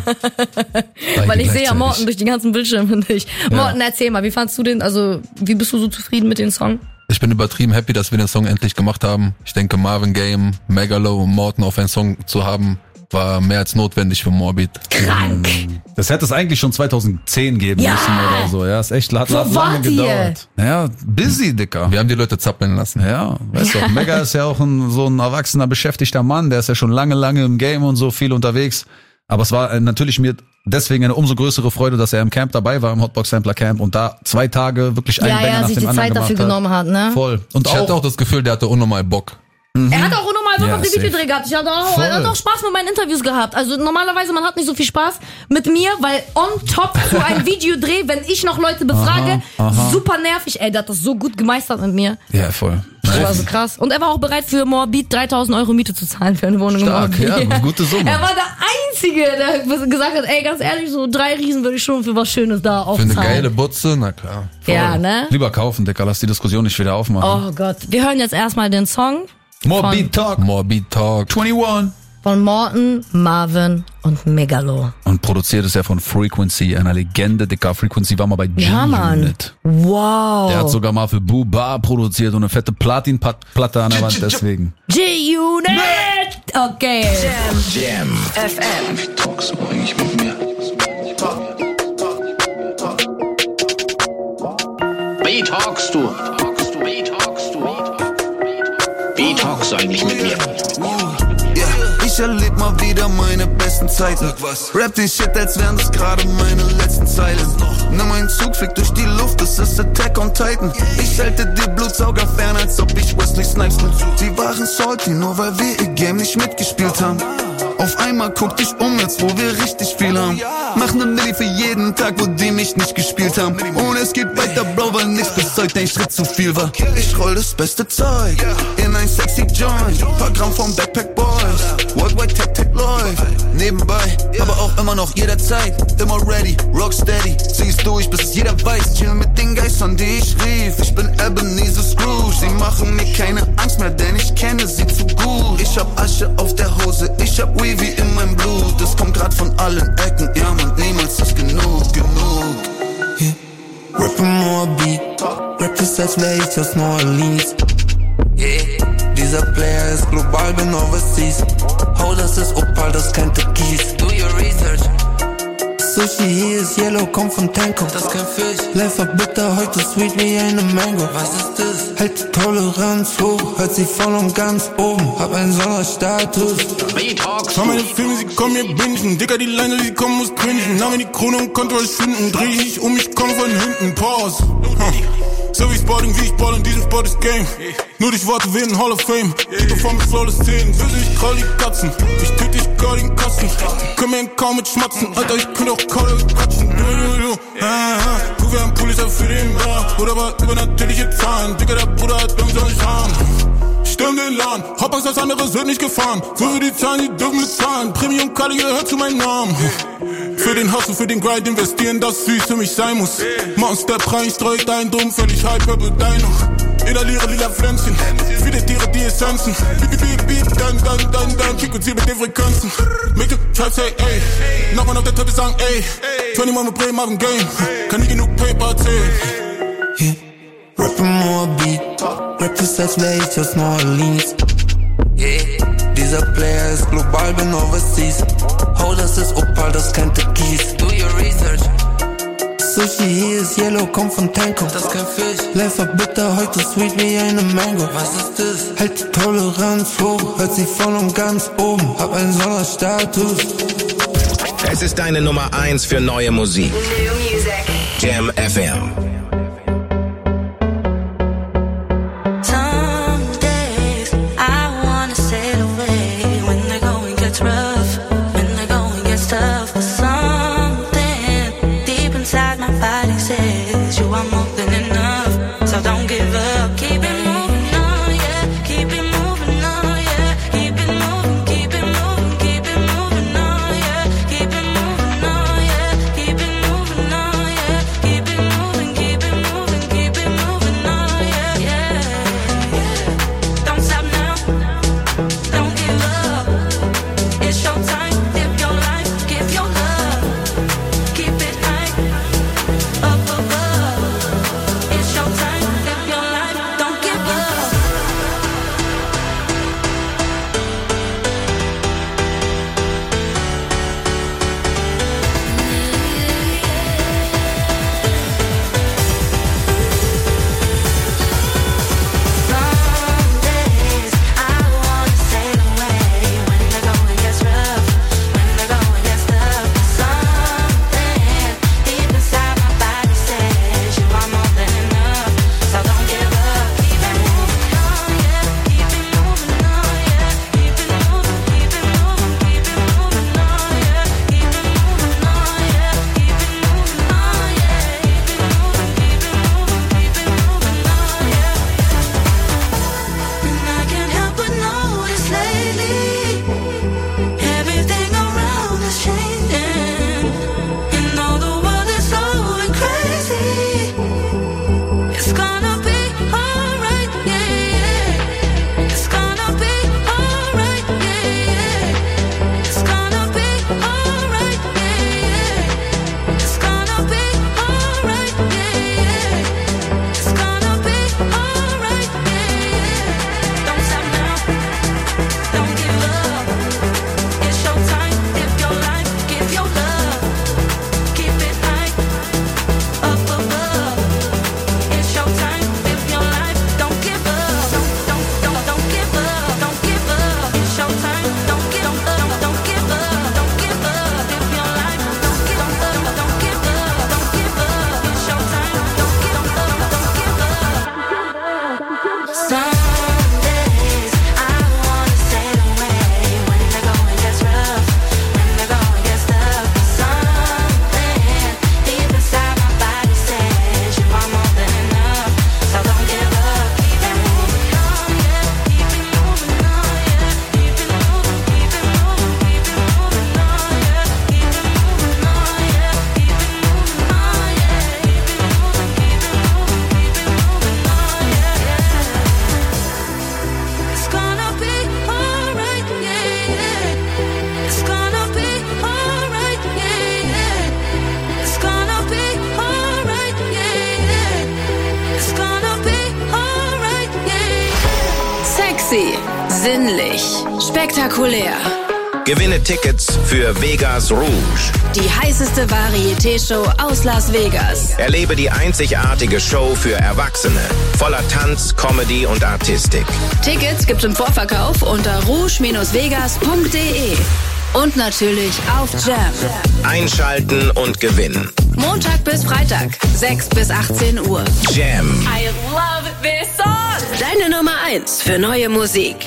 Weil ich sehe ja Morten durch die ganzen Bildschirme nicht. Morten, erzähl mal, wie fandst du den? Also, wie bist du so zufrieden mit dem Song? Ich bin übertrieben happy, dass wir den Song endlich gemacht haben. Ich denke, Marvin Game, Megalo und Morten auf einen Song zu haben, war mehr als notwendig für Moabit. Krank. Das hätte es eigentlich schon 2010 geben müssen oder so. Ja, ist echt hat lange gedauert. Ja, busy, Dicker. Wir haben die Leute zappeln lassen. Ja, weißt du, Mega ist ja auch so ein erwachsener, beschäftigter Mann. Der ist ja schon lange im Game und so viel unterwegs. Aber es war natürlich mir deswegen eine umso größere Freude, dass er im Camp dabei war, im Hotbox Sampler Camp und da 2 Tage wirklich einen Banger nach dem anderen gemacht hat. Ja, sich die Zeit dafür genommen hat, ne? Voll. Und ich hatte auch das Gefühl, der hatte unnormal Bock. Er hat auch unnormal Bock auf die Videodreh gehabt. Er hat auch Spaß mit meinen Interviews gehabt. Also normalerweise, man hat nicht so viel Spaß mit mir, weil on top zu einem Videodreh, wenn ich noch Leute befrage, super nervig. Ey, der hat das so gut gemeistert mit mir. Ja, voll. Das war so krass. Und er war auch bereit für Moabit 3.000 Euro Miete zu zahlen für eine Wohnung. Stark, ja, gute Summe. Er war der Einzige, der gesagt hat, ey, ganz ehrlich, so 3 Riesen würde ich schon für was Schönes da aufzahlen. Für eine geile Butze, na klar. Voll. Ja, ne? Lieber kaufen, Dicker, lass die Diskussion nicht wieder aufmachen. Oh Gott. Wir hören jetzt erstmal den Song. Moabit Talk. 21. Von Morten, Marvin und Megalo. Und produziert ist er von Frequency, einer Legende, Dicker. Frequency war mal bei G-Unit. Ja, Mann. Wow. Der hat sogar mal für Boo Bar produziert und eine fette Platin-Platte an der Wand, deswegen. G-Unit! Okay. Jam FM. Wie talkst du eigentlich mit mir? Wie talkst du? Wie talkst du eigentlich mit mir? Ich erleb mal wieder meine besten Zeiten. Rap den Shit, als wären das gerade meine letzten Zeilen. Nimm einen Zug, flieg durch die Luft, das ist Attack on Titan. Ich halte die Blutsauger fern, als ob ich Wesley Snipes bin. Sie waren salty, nur weil wir ihr Game nicht mitgespielt haben. Auf einmal guck dich um, jetzt wo wir richtig viel haben. Mach ne Milli für jeden Tag, wo die mich nicht gespielt haben. Und es geht weiter, Bro, weil nichts bis heute ein Schritt zu viel war. Ich roll das beste Zeug in ein sexy Joint. Paar Gramm vom Backpack Boys. Worldwide Tech läuft. Nebenbei, aber auch immer noch jederzeit. Immer ready, rocksteady. Zieh's durch, bis jeder weiß. Chill mit den Geistern, die ich rief. Ich bin Ebenezer Scrooge. Sie machen mir keine Angst mehr, denn ich kenne sie zu gut. Ich hab Asche auf der Hose, ich hab Weavy in meinem Blut. Das kommt grad von allen Ecken, ja man, niemals ist genug. Yeah. Rappin' Moabit, Rap ist als wär ich aus New Orleans. Yeah. Dieser Player ist global, bin overseas. Hau, das ist Opal, das ist kein Türkis. Do your research. Sushi hier ist yellow, kommt von Tanko. Das ist kein Fisch. Life war bitter, heute sweet wie eine Mango. Was ist das? Hält die Toleranz hoch, hört sie voll und ganz oben. Hab einen Sonderstatus. Schau meine Filme, sie kommen mir bingen. Dicker, die Leine, sie kommen, muss cringen. Lange die Krone und Kontrolle schwinden. Dreh ich um, ich komm von hinten. Pause. So wie Sporting, wie ich ball in diesem Sport ist Game. Nur durch Worte werden Hall of Fame. Tito von mir flawless 10. Ich krall die Katzen. Ich töte dich gar den Kasten. Die können mir kaum mit schmatzen. Alter, ich könnte auch kaum quatschen. Guck, wir haben Polizei für den Bar. Oder aber übernatürliche Zahlen. Dicker, der Bruder hat irgendwie so nicht haben. Stimmt den Laden. Hoppax, das andere wird nicht gefahren. So wie die Zahlen, die dürfen bezahlen. Premium Kali gehört zu meinem Namen. Für den Hustle, für den Grind investieren, das süß für mich sein muss. Monster rein, streut ein Drum, völlig high, Purple Dino. Inhaliere lila Pflänzchen, viele Tiere, die Essenzen. Dann, kick und zieh mit den Frequenzen. Make the tribe say, ey. Nochmal auf der Treppe sagen, ey. 21 mit Brain, Marvin Game. Kann nie genug Paper erzählen. Yeah. Rappin' Moabit, Rap ist als wär ich aus New Orleans. Yeah. Dieser Player ist global, bin overseas. Oh, das ist Opal, das kein Türkis. Do your research. Sushi hier ist yellow, kommt von Tanko. Das ist kein Fisch. Life war bitter, heute sweet wie eine Mango. Was ist das? Hält die Toleranz hoch, hört sie voll und ganz oben. Hab einen Sonderstatus. Es ist deine Nummer 1 für neue Musik. New music. Jam FM. Some days I wanna sail away when the going gets rough, when the going gets tough. But something deep inside my body says you are more than enough. So don't give up, keep it moving on, yeah. Keep it moving on, yeah. Keep it moving, keep it moving, keep it moving on, yeah. Keep it moving on, yeah. Keep it moving on, yeah. Keep it moving, keep it moving, keep it moving on, yeah, yeah. Don't stop now, don't give up. It's your time, live your life, give your love. Keep it high, up above. It's your time, live your life, don't give up. Some days I wanna sail away when the going gets rough, when the going gets tough. Something deep inside my body says you are more than enough. So don't give up, keep it moving on, yeah. Keep it moving on, yeah. Keep it moving, keep it moving, keep it moving on, yeah. Keep it moving on, yeah. Keep it moving on, yeah. Keep it moving, keep it moving, keep it moving on, yeah. And I can't help but notice lately, everything around is changing. And though the world is going crazy, it's gonna be alright, yeah, yeah. It's gonna be alright, yeah, yeah. It's gonna be alright, yeah, yeah. It's gonna be alright, yeah, yeah. It's gonna be alright, yeah, yeah. Don't stop now, don't give up. It's your time, live your life, give your love. Keep it high, up above. It's your time, live your life, don't give up. Don't give up, don't give up. It's your time, don't give up, don't give up, don't give up. Live your life, don't give up, don't give up, don't give up. It's your time, don't give up, don't give up. Some days I wanna sail away when the going gets rough, when the going gets tough. Something deep inside my body says you are more than enough. So don't give up, keep it moving on, yeah. Keep it moving on, yeah. Keep it moving, keep it moving, keep it moving on, yeah. Keep it moving on, yeah. Keep it moving on, yeah. Keep it moving, keep it moving, keep it moving on, yeah, yeah. It's gonna be alright, yeah, yeah. It's gonna be alright, yeah, yeah. It's gonna be alright, yeah, yeah. It's gonna be alright, yeah, yeah. Sexy, sinnlich, spektakulär. Gewinne Tickets für Vegas Rouge. Die heißeste Varieté-Show aus Las Vegas. Erlebe die einzigartige Show für Erwachsene. Voller Tanz, Comedy und Artistik. Tickets gibt's im Vorverkauf unter rouge-vegas.de. Und natürlich auf Jam. Einschalten und gewinnen. Montag bis Freitag, 6 bis 18 Uhr. Jam. I love this song. Deine Nummer 1 für neue Musik.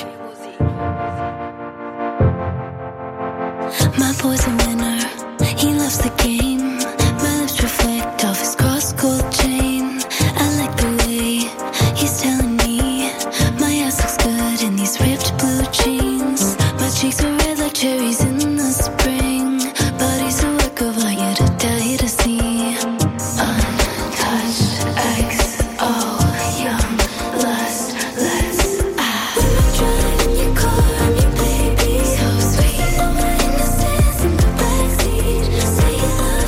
My boy's a winner, he loves the game. My lips reflect off his cross-gold chain. I like the way he's telling me my ass looks good in these ripped blue jeans. My cheeks are red like cherries in the spring. Body's a work of art, yeah, to die to see. Untouched, XO, young, lust, let's driving your car, I'm your baby. So sweet, all my innocence in the backseat. Say you love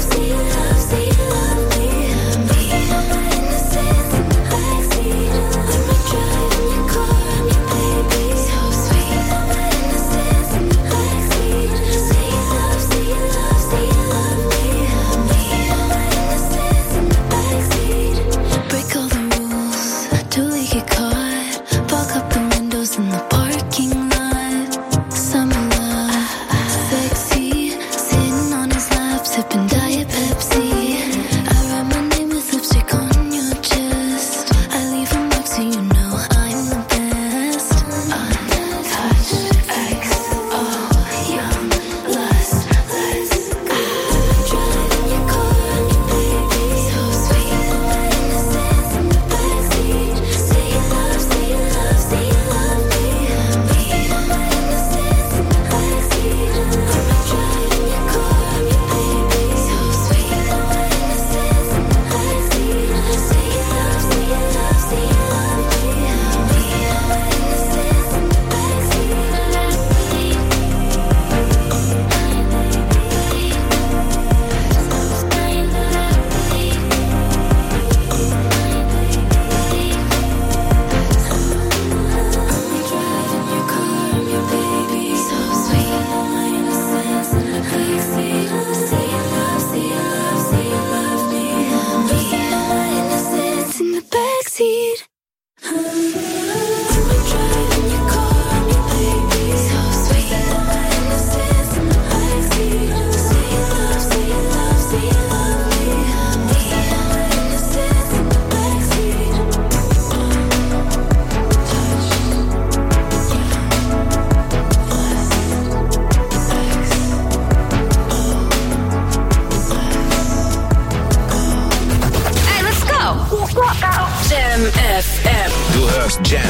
hörst Jam.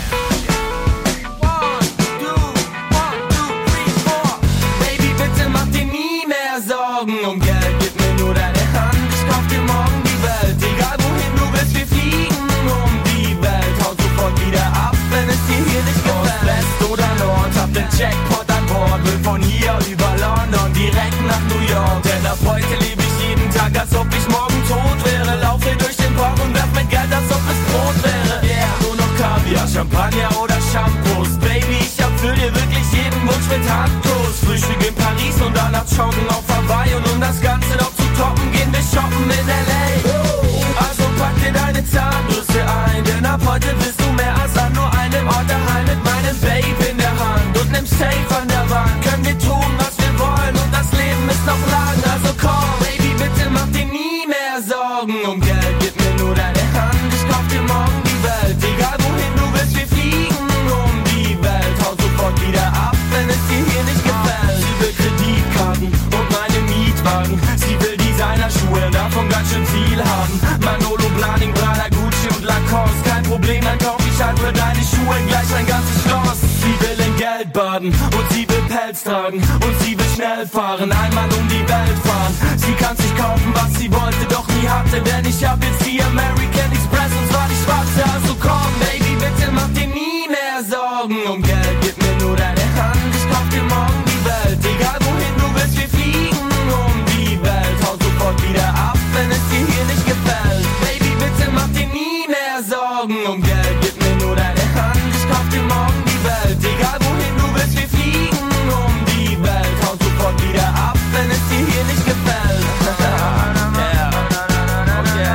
Baby, bitte mach dir nie mehr Sorgen um Geld. Gib mir nur deine Hand, ich kauf dir morgen die Welt. Egal wohin du willst, wir fliegen um die Welt. Hau sofort wieder ab, wenn es dir hier nicht gefällt. West oder Nord, hab den Jackpot an Bord. Will von hier über London direkt nach New York. Denn ab heute lebe ich jeden Tag, als ob ich morgen tot wäre. Laufe durch den Park und werf mit Geld, als ob es Brot wäre. Yeah, nur noch Kaviar, Champagner oder Shampoos. Baby, ich erfüll dir wirklich jeden Wunsch mit Handkuss. Frühstück in Paris und danach joggen auf Hawaii. Und um das Ganze noch zu toppen, gehen wir shoppen in L.A. Also pack dir deine Zahnbürste ein, denn ab heute bist du mehr als an nur einem Ort daheim. Mit meinem Babe in der Hand und nem Safe an der Wand können wir tun, was wir wollen, und das Leben ist noch lang. Also komm, Baby, bitte mach dir nie mehr Sorgen um Geld. Gib mir nur deine Hand, ich kauf dir morgen die Welt. Egal wohin du willst, wir fliegen um die Welt. Hau sofort wieder ab, wenn es dir hier nicht gefällt. Sie will Kreditkarten und meine Mietwagen. Sie will Designerschuhe, davon ganz schön viel haben. Manolo, Blahnik, Prada, Gucci und Lacoste. Kein Problem, dann kauf ich halt für deine Schuhe gleich ein ganzes Schloss. Sie will in Geld baden und sie will Pelz tragen und sie will schnell fahren, einmal um die Welt fahren. Sie kann sich kaufen, was sie wollte, doch nie hatte, denn ich hab jetzt die American Express und zwar die schwarze. Also komm, Baby, bitte mach dir nie mehr Sorgen um Geld. Gib mir nur deine Hand, ich kauf dir morgen die Welt. Egal wohin du willst, wir fliegen um die Welt. Hau sofort wieder ab, wenn es dir hier nicht gefällt. Baby, bitte mach dir nie mehr Sorgen um Geld. Gib mir nur deine Hand, ich kauf dir morgen die Welt. Egal wohin du willst, wir fliegen um die Welt. Hau sofort wieder ab, wenn es dir hier nicht gefällt. Yeah. Okay.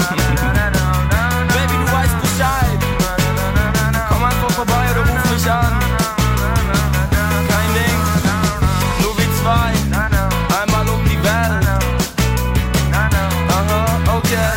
Baby, du weißt Bescheid. Komm einfach vorbei oder ruf mich an. Kein Ding, nur wir zwei. Einmal um die Welt. Aha, okay.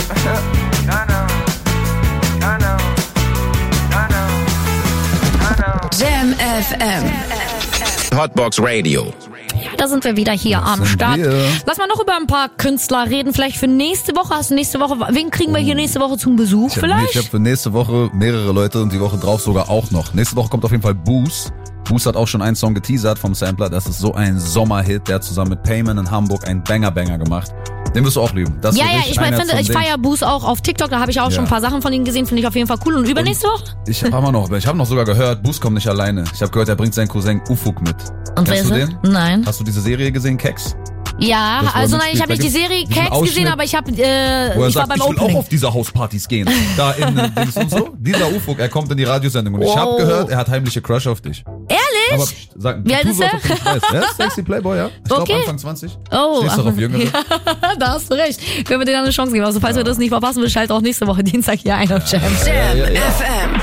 Jam FM. Hotbox Radio. Da sind wir wieder hier am Start. Lass mal noch über ein paar Künstler reden. Vielleicht für nächste Woche. Wen kriegen wir hier nächste Woche zum Besuch vielleicht? Ich habe für nächste Woche mehrere Leute und die Woche drauf sogar auch noch. Nächste Woche kommt auf jeden Fall Boos. Boos hat auch schon einen Song geteasert vom Sampler. Das ist so ein Sommerhit. Der hat zusammen mit Payman in Hamburg einen Banger gemacht. Den wirst du auch lieben. Das Ja, ich feiere Boos auch auf TikTok. Da habe ich auch schon ein paar Sachen von ihm gesehen. Finde ich auf jeden Fall cool. Und übernächste Woche? Ich habe noch sogar gehört, Boos kommt nicht alleine. Ich habe gehört, er bringt seinen Cousin Ufuk mit. Und wer ist das? Nein. Hast du diese Serie gesehen, Keks? Ja, also nein, ich habe nicht die Serie Cakes gesehen, aber ich war beim Opening. Ich will auch auf diese Hauspartys gehen. Da in Dings und so. Dieser Ufuk, er kommt in die Radiosendung und ich habe gehört, er hat heimliche Crush auf dich. Ehrlich? Aber wie alt ist er? Er ist sexy Playboy, ja. Ich glaube Anfang 20. Oh. Stehst doch auf Jüngere. Ja, da hast du recht. Können wir denen eine Chance geben. Also falls wir das nicht verpassen, wir schalten auch nächste Woche Dienstag hier ein auf Jam. Jam FM.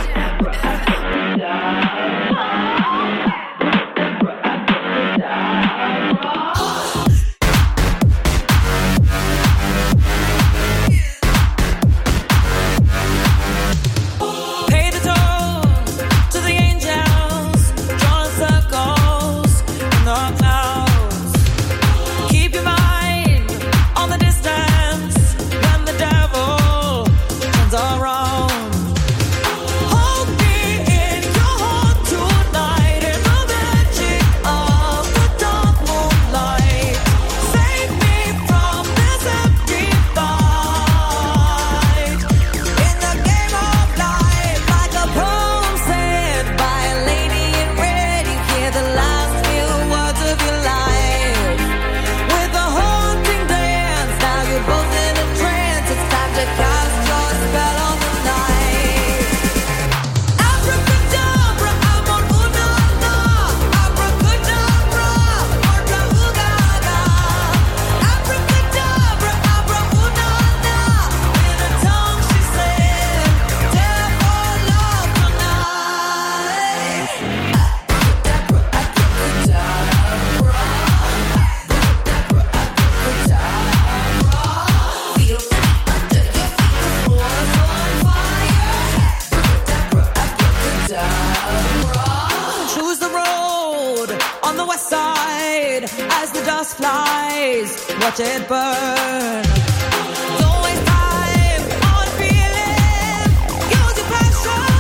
Watch it burn. Don't waste time on feeling. Use your passion.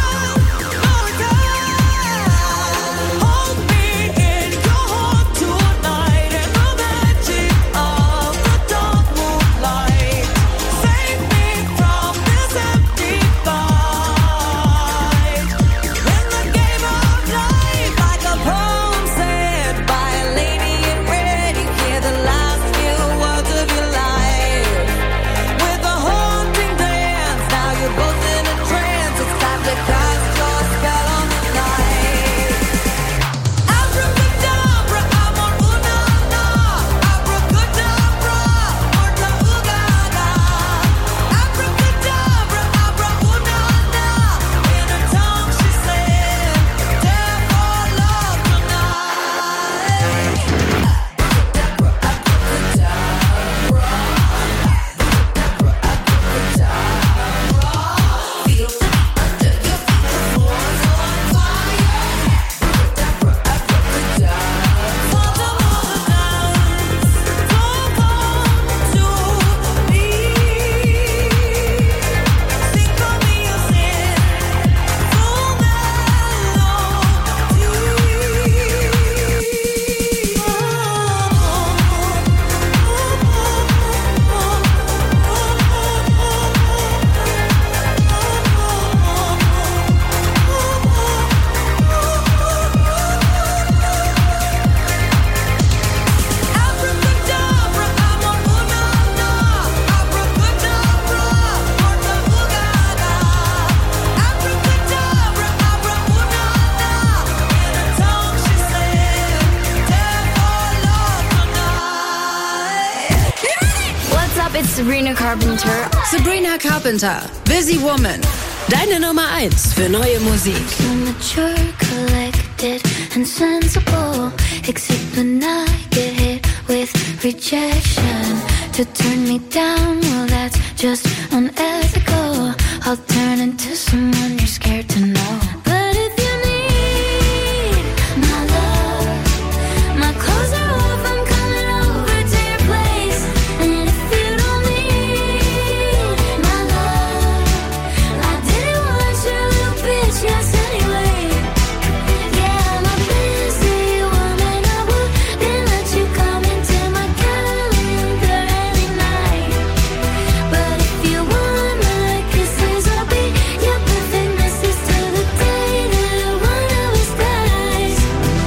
it's Sabrina Carpenter. Sabrina Carpenter, Busy Woman. Deine Nummer 1 für neue Musik. So mature, collected and sensible. Except when I get hit with rejection. To turn me down, well that's just unethical. I'll turn into someone you're scared to know. But if you need my love, my clothes are off, I'm coming over to your place. And if you don't need my love, I didn't want your little bitch, yes anyway. Yeah, I'm a busy woman, I wouldn't let you come into my calendar any night. But if you want my kisses, I'll be your perfect missus till the day that one of us dies.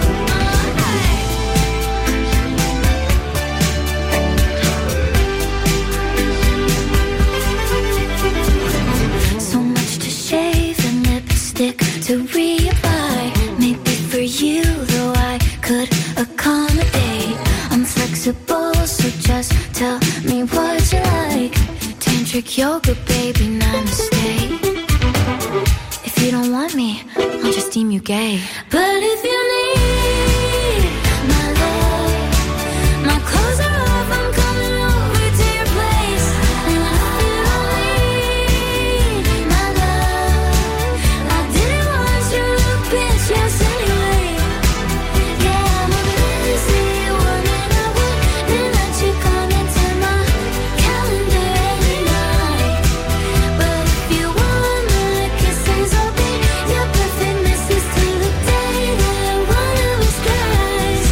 So much to shave and lipstick to reapply. Maybe for you, though I could accommodate. I'm flexible, so just tell me what you like. Tantric yoga, baby, namaste. If you don't want me, I'll just deem you gay. But if you need my love, my clothes are off, I'm coming over to your place. And if you don't need my love, I didn't want your little bitch, yes anyway. Yeah, I'm a busy woman, I wouldn't let you come into my calendar any night. But if you want my kisses, I'll be your perfect missus till the day that one of us dies.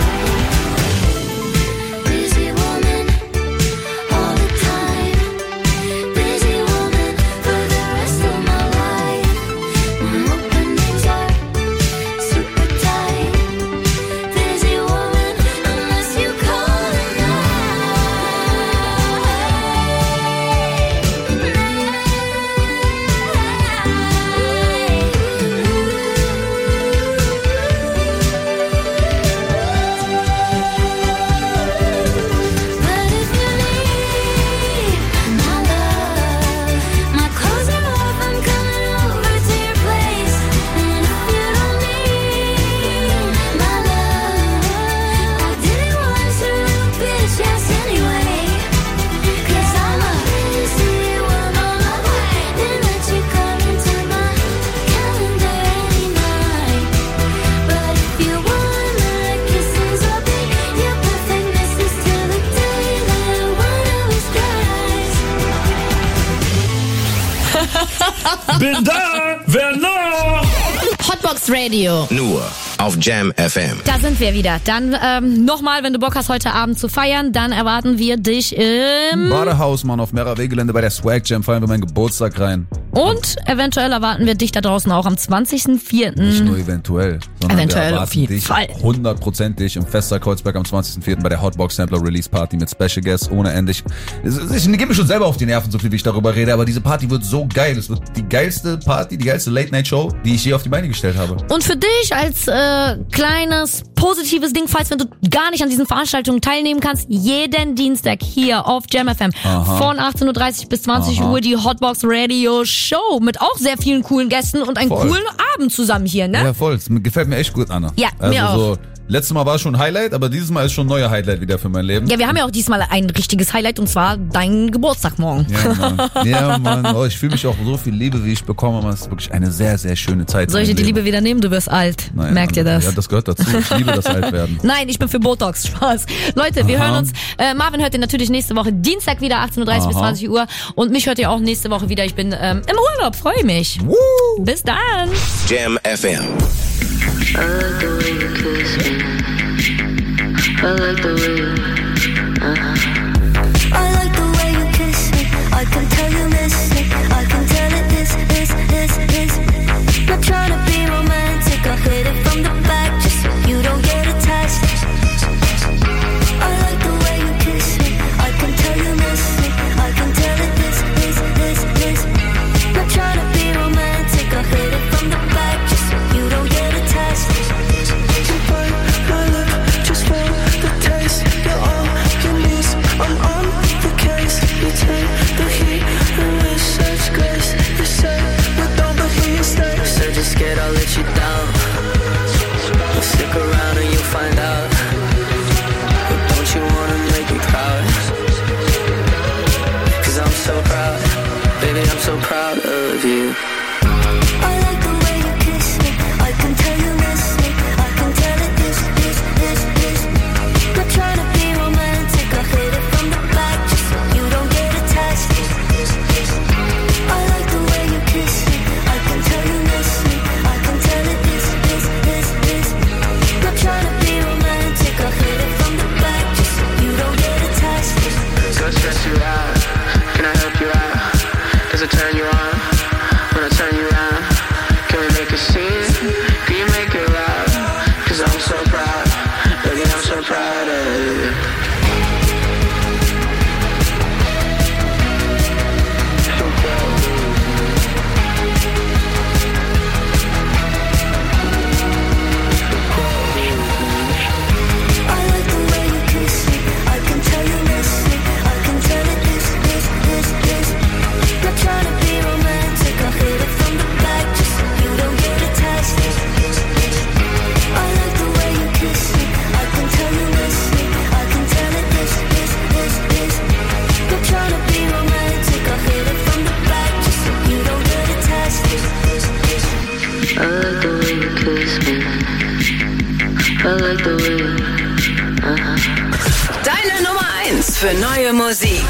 Busy woman, all the time. Busy woman for the rest of my life. My openings are super tight. Busy woman, unless you call it But if you need my love, my clothes are off, I'm coming over to your place. And if you don't need my love, I didn't want your little bitch, yes anyway. 'Cause I'm a busy woman, I wouldn't let you come into my calendar any night. But if you want my kisses, I'll be your perfect missus till the day that one of us dies. Bin da! Wer noch? Hotbox Radio. Nur auf Jam FM. Da sind wir wieder. Dann nochmal, wenn du Bock hast, heute Abend zu feiern, dann erwarten wir dich im... Badehaus, Mann, auf Mehrerweggelände bei der Swag Jam feiern wir meinen Geburtstag rein. Und eventuell erwarten wir dich da draußen auch am 20.04. Nicht nur eventuell, sondern Eventuell, wir auf erwarten jeden dich Fall. 100%ig im Festsaal Kreuzberg am 20.04. bei der Hotbox Sampler Release Party mit Special Guests ohne Ende. Ich gebe mir schon selber auf die Nerven, so viel wie ich darüber rede, aber diese Party wird so geil. Es wird die geilste Party, die geilste Late-Night-Show, die ich je auf die Beine gestellt habe. Und für dich als kleines positives Ding, falls wenn du gar nicht an diesen Veranstaltungen teilnehmen kannst, jeden Dienstag hier auf Jam FM von 18.30 Uhr bis 20 Uhr die Hotbox Radio Show mit auch sehr vielen coolen Gästen und einen coolen Abend zusammen hier, ne? Ja, voll. Das gefällt mir echt gut, Anna. Ja, mir auch. So, letztes Mal war schon ein Highlight, aber dieses Mal ist schon ein neuer Highlight wieder für mein Leben. Ja, wir haben ja auch diesmal ein richtiges Highlight und zwar dein Geburtstag morgen. Ja, Mann. Ja, Mann. Oh, ich fühle mich auch so viel Liebe, wie ich bekomme. Es ist wirklich eine sehr, sehr schöne Zeit. Soll ich dir die Liebe wieder nehmen? Du wirst alt. Nein, Merkt ihr das? Ja, das gehört dazu. Ich liebe das Altwerden. Nein, ich bin für Botox. Spaß. Leute, wir hören uns. Marvin hört ihr natürlich nächste Woche Dienstag wieder, 18.30 bis 20 Uhr. Und mich hört ihr auch nächste Woche wieder. Ich bin im Urlaub, freue mich. Bis dann. Jam FM. I like the way you kiss me. I like the way you, I like the way you kiss me. I can tell you miss me. I can tell it is. Not trying to be romantic. I hit it from the back just so you don't get attached. I like the way you kiss me. I can tell you miss me. I can tell it is. Not trying to be romantic. I hit it from the back just so you don't get attached. Just for the taste, you're all you need. so proud of you. I like the way you kiss me. I can tell you miss me. I can tell it this. Not trying to be romantic. I hit it from the back just so you don't get attached. I like the way you kiss me. I can tell you miss me. I can tell it this. Not trying to be romantic. I hit it from the back just so you don't get attached. So stress you out. Can I help you out? Does it turn you on? When I turn you around, can we make a scene? Can you make it loud? 'Cause I'm so proud, baby, I'm so proud of you. So proud of you. I like the way you kiss me. I can tell you miss me. I can tell it this. Not trying to be romantic. I hit it from the back just so you don't get attached. I like the way you kiss me. I can tell you miss me. I can tell it this. Not trying to be romantic. I hit it from the back just so you don't get attached. I like the way you kiss me. I like the way. Deine Nummer 1 für neue Musik.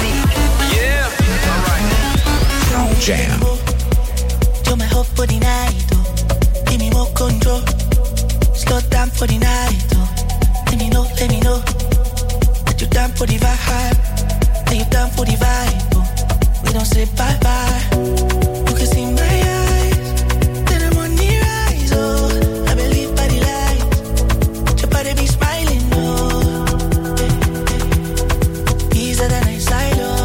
Jam. You're my hope for the night, oh. Give me more control. Slow down for the night, oh. Let me know that you're down for the vibe. That you're down for the vibe, oh. We don't say bye-bye. You can see my eyes, then I'm on the rise, oh. I believe by the light, your body be smiling, oh. Easier than I side, oh.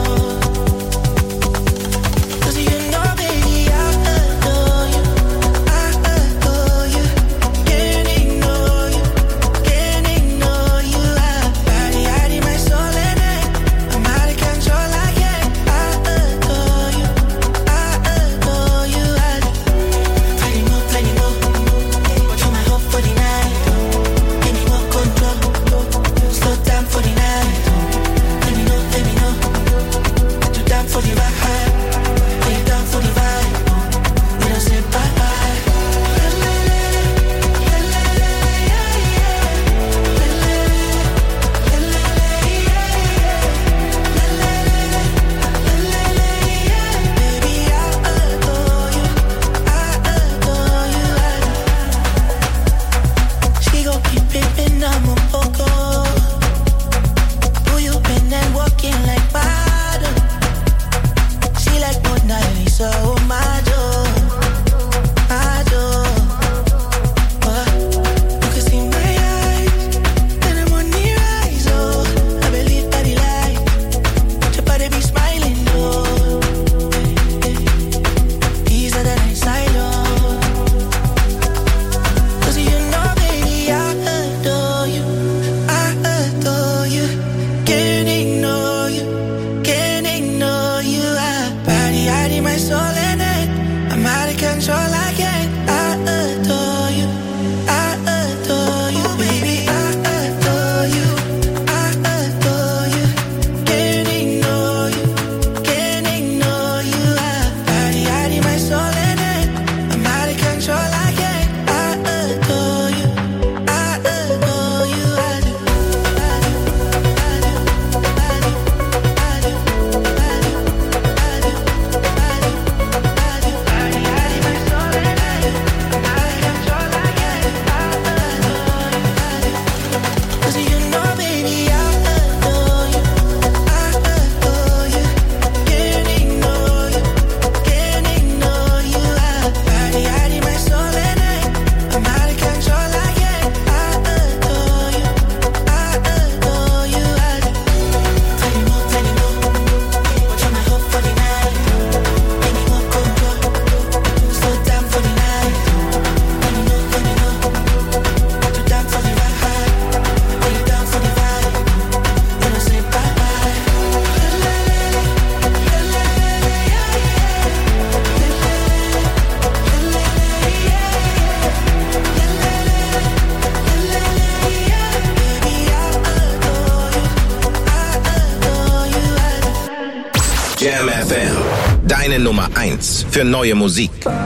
Jam FM. Deine Nummer 1 für neue Musik.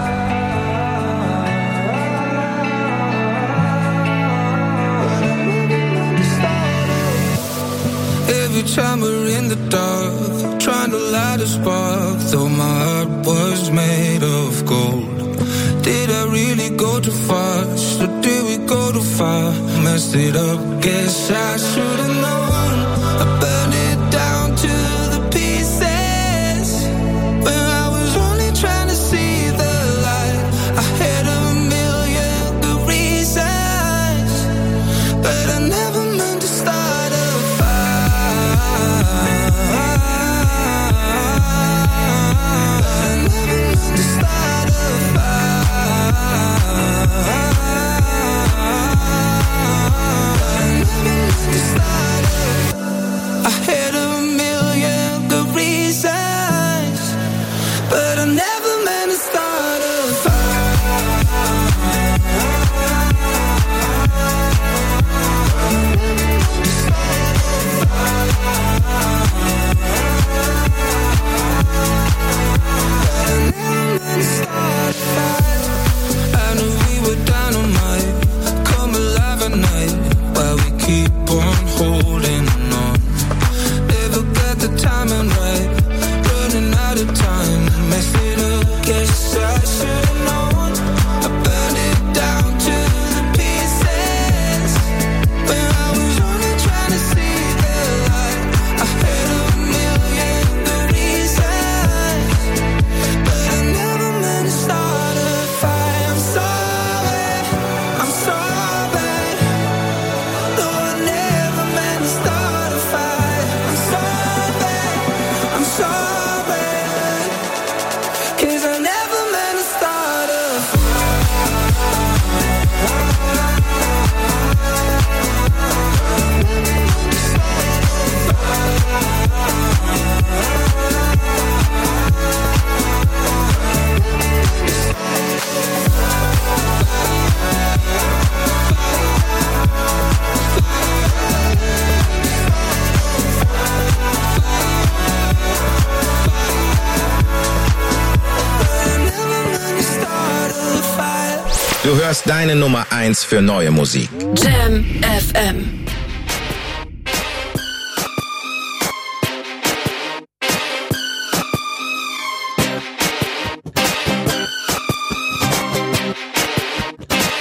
Every time we're in the dark, trying to light a spark, though my heart was made of gold. Did I really go too fast, or did we go too far? Messed it up, guess I should've known. I burned it down to the pieces, when I was only trying to see the light. I had a million good reasons, but I never meant to start a I had a million good reasons, but I never meant to start a I knew we were dynamite, come alive at night, while we keep on holding on. Never got the timing right, running out of time, messed it up, guess I should've known. I burned it down to the pieces, when I was only trying to see the light. I had a million good reasons, but I never meant to start a fight. I'm sorry, I'm sorry. No, I never meant to start a fight. I'm sorry, I'm sorry. 'Cause I never meant to start a Du hörst deine Nummer 1 für neue Musik. Jam FM.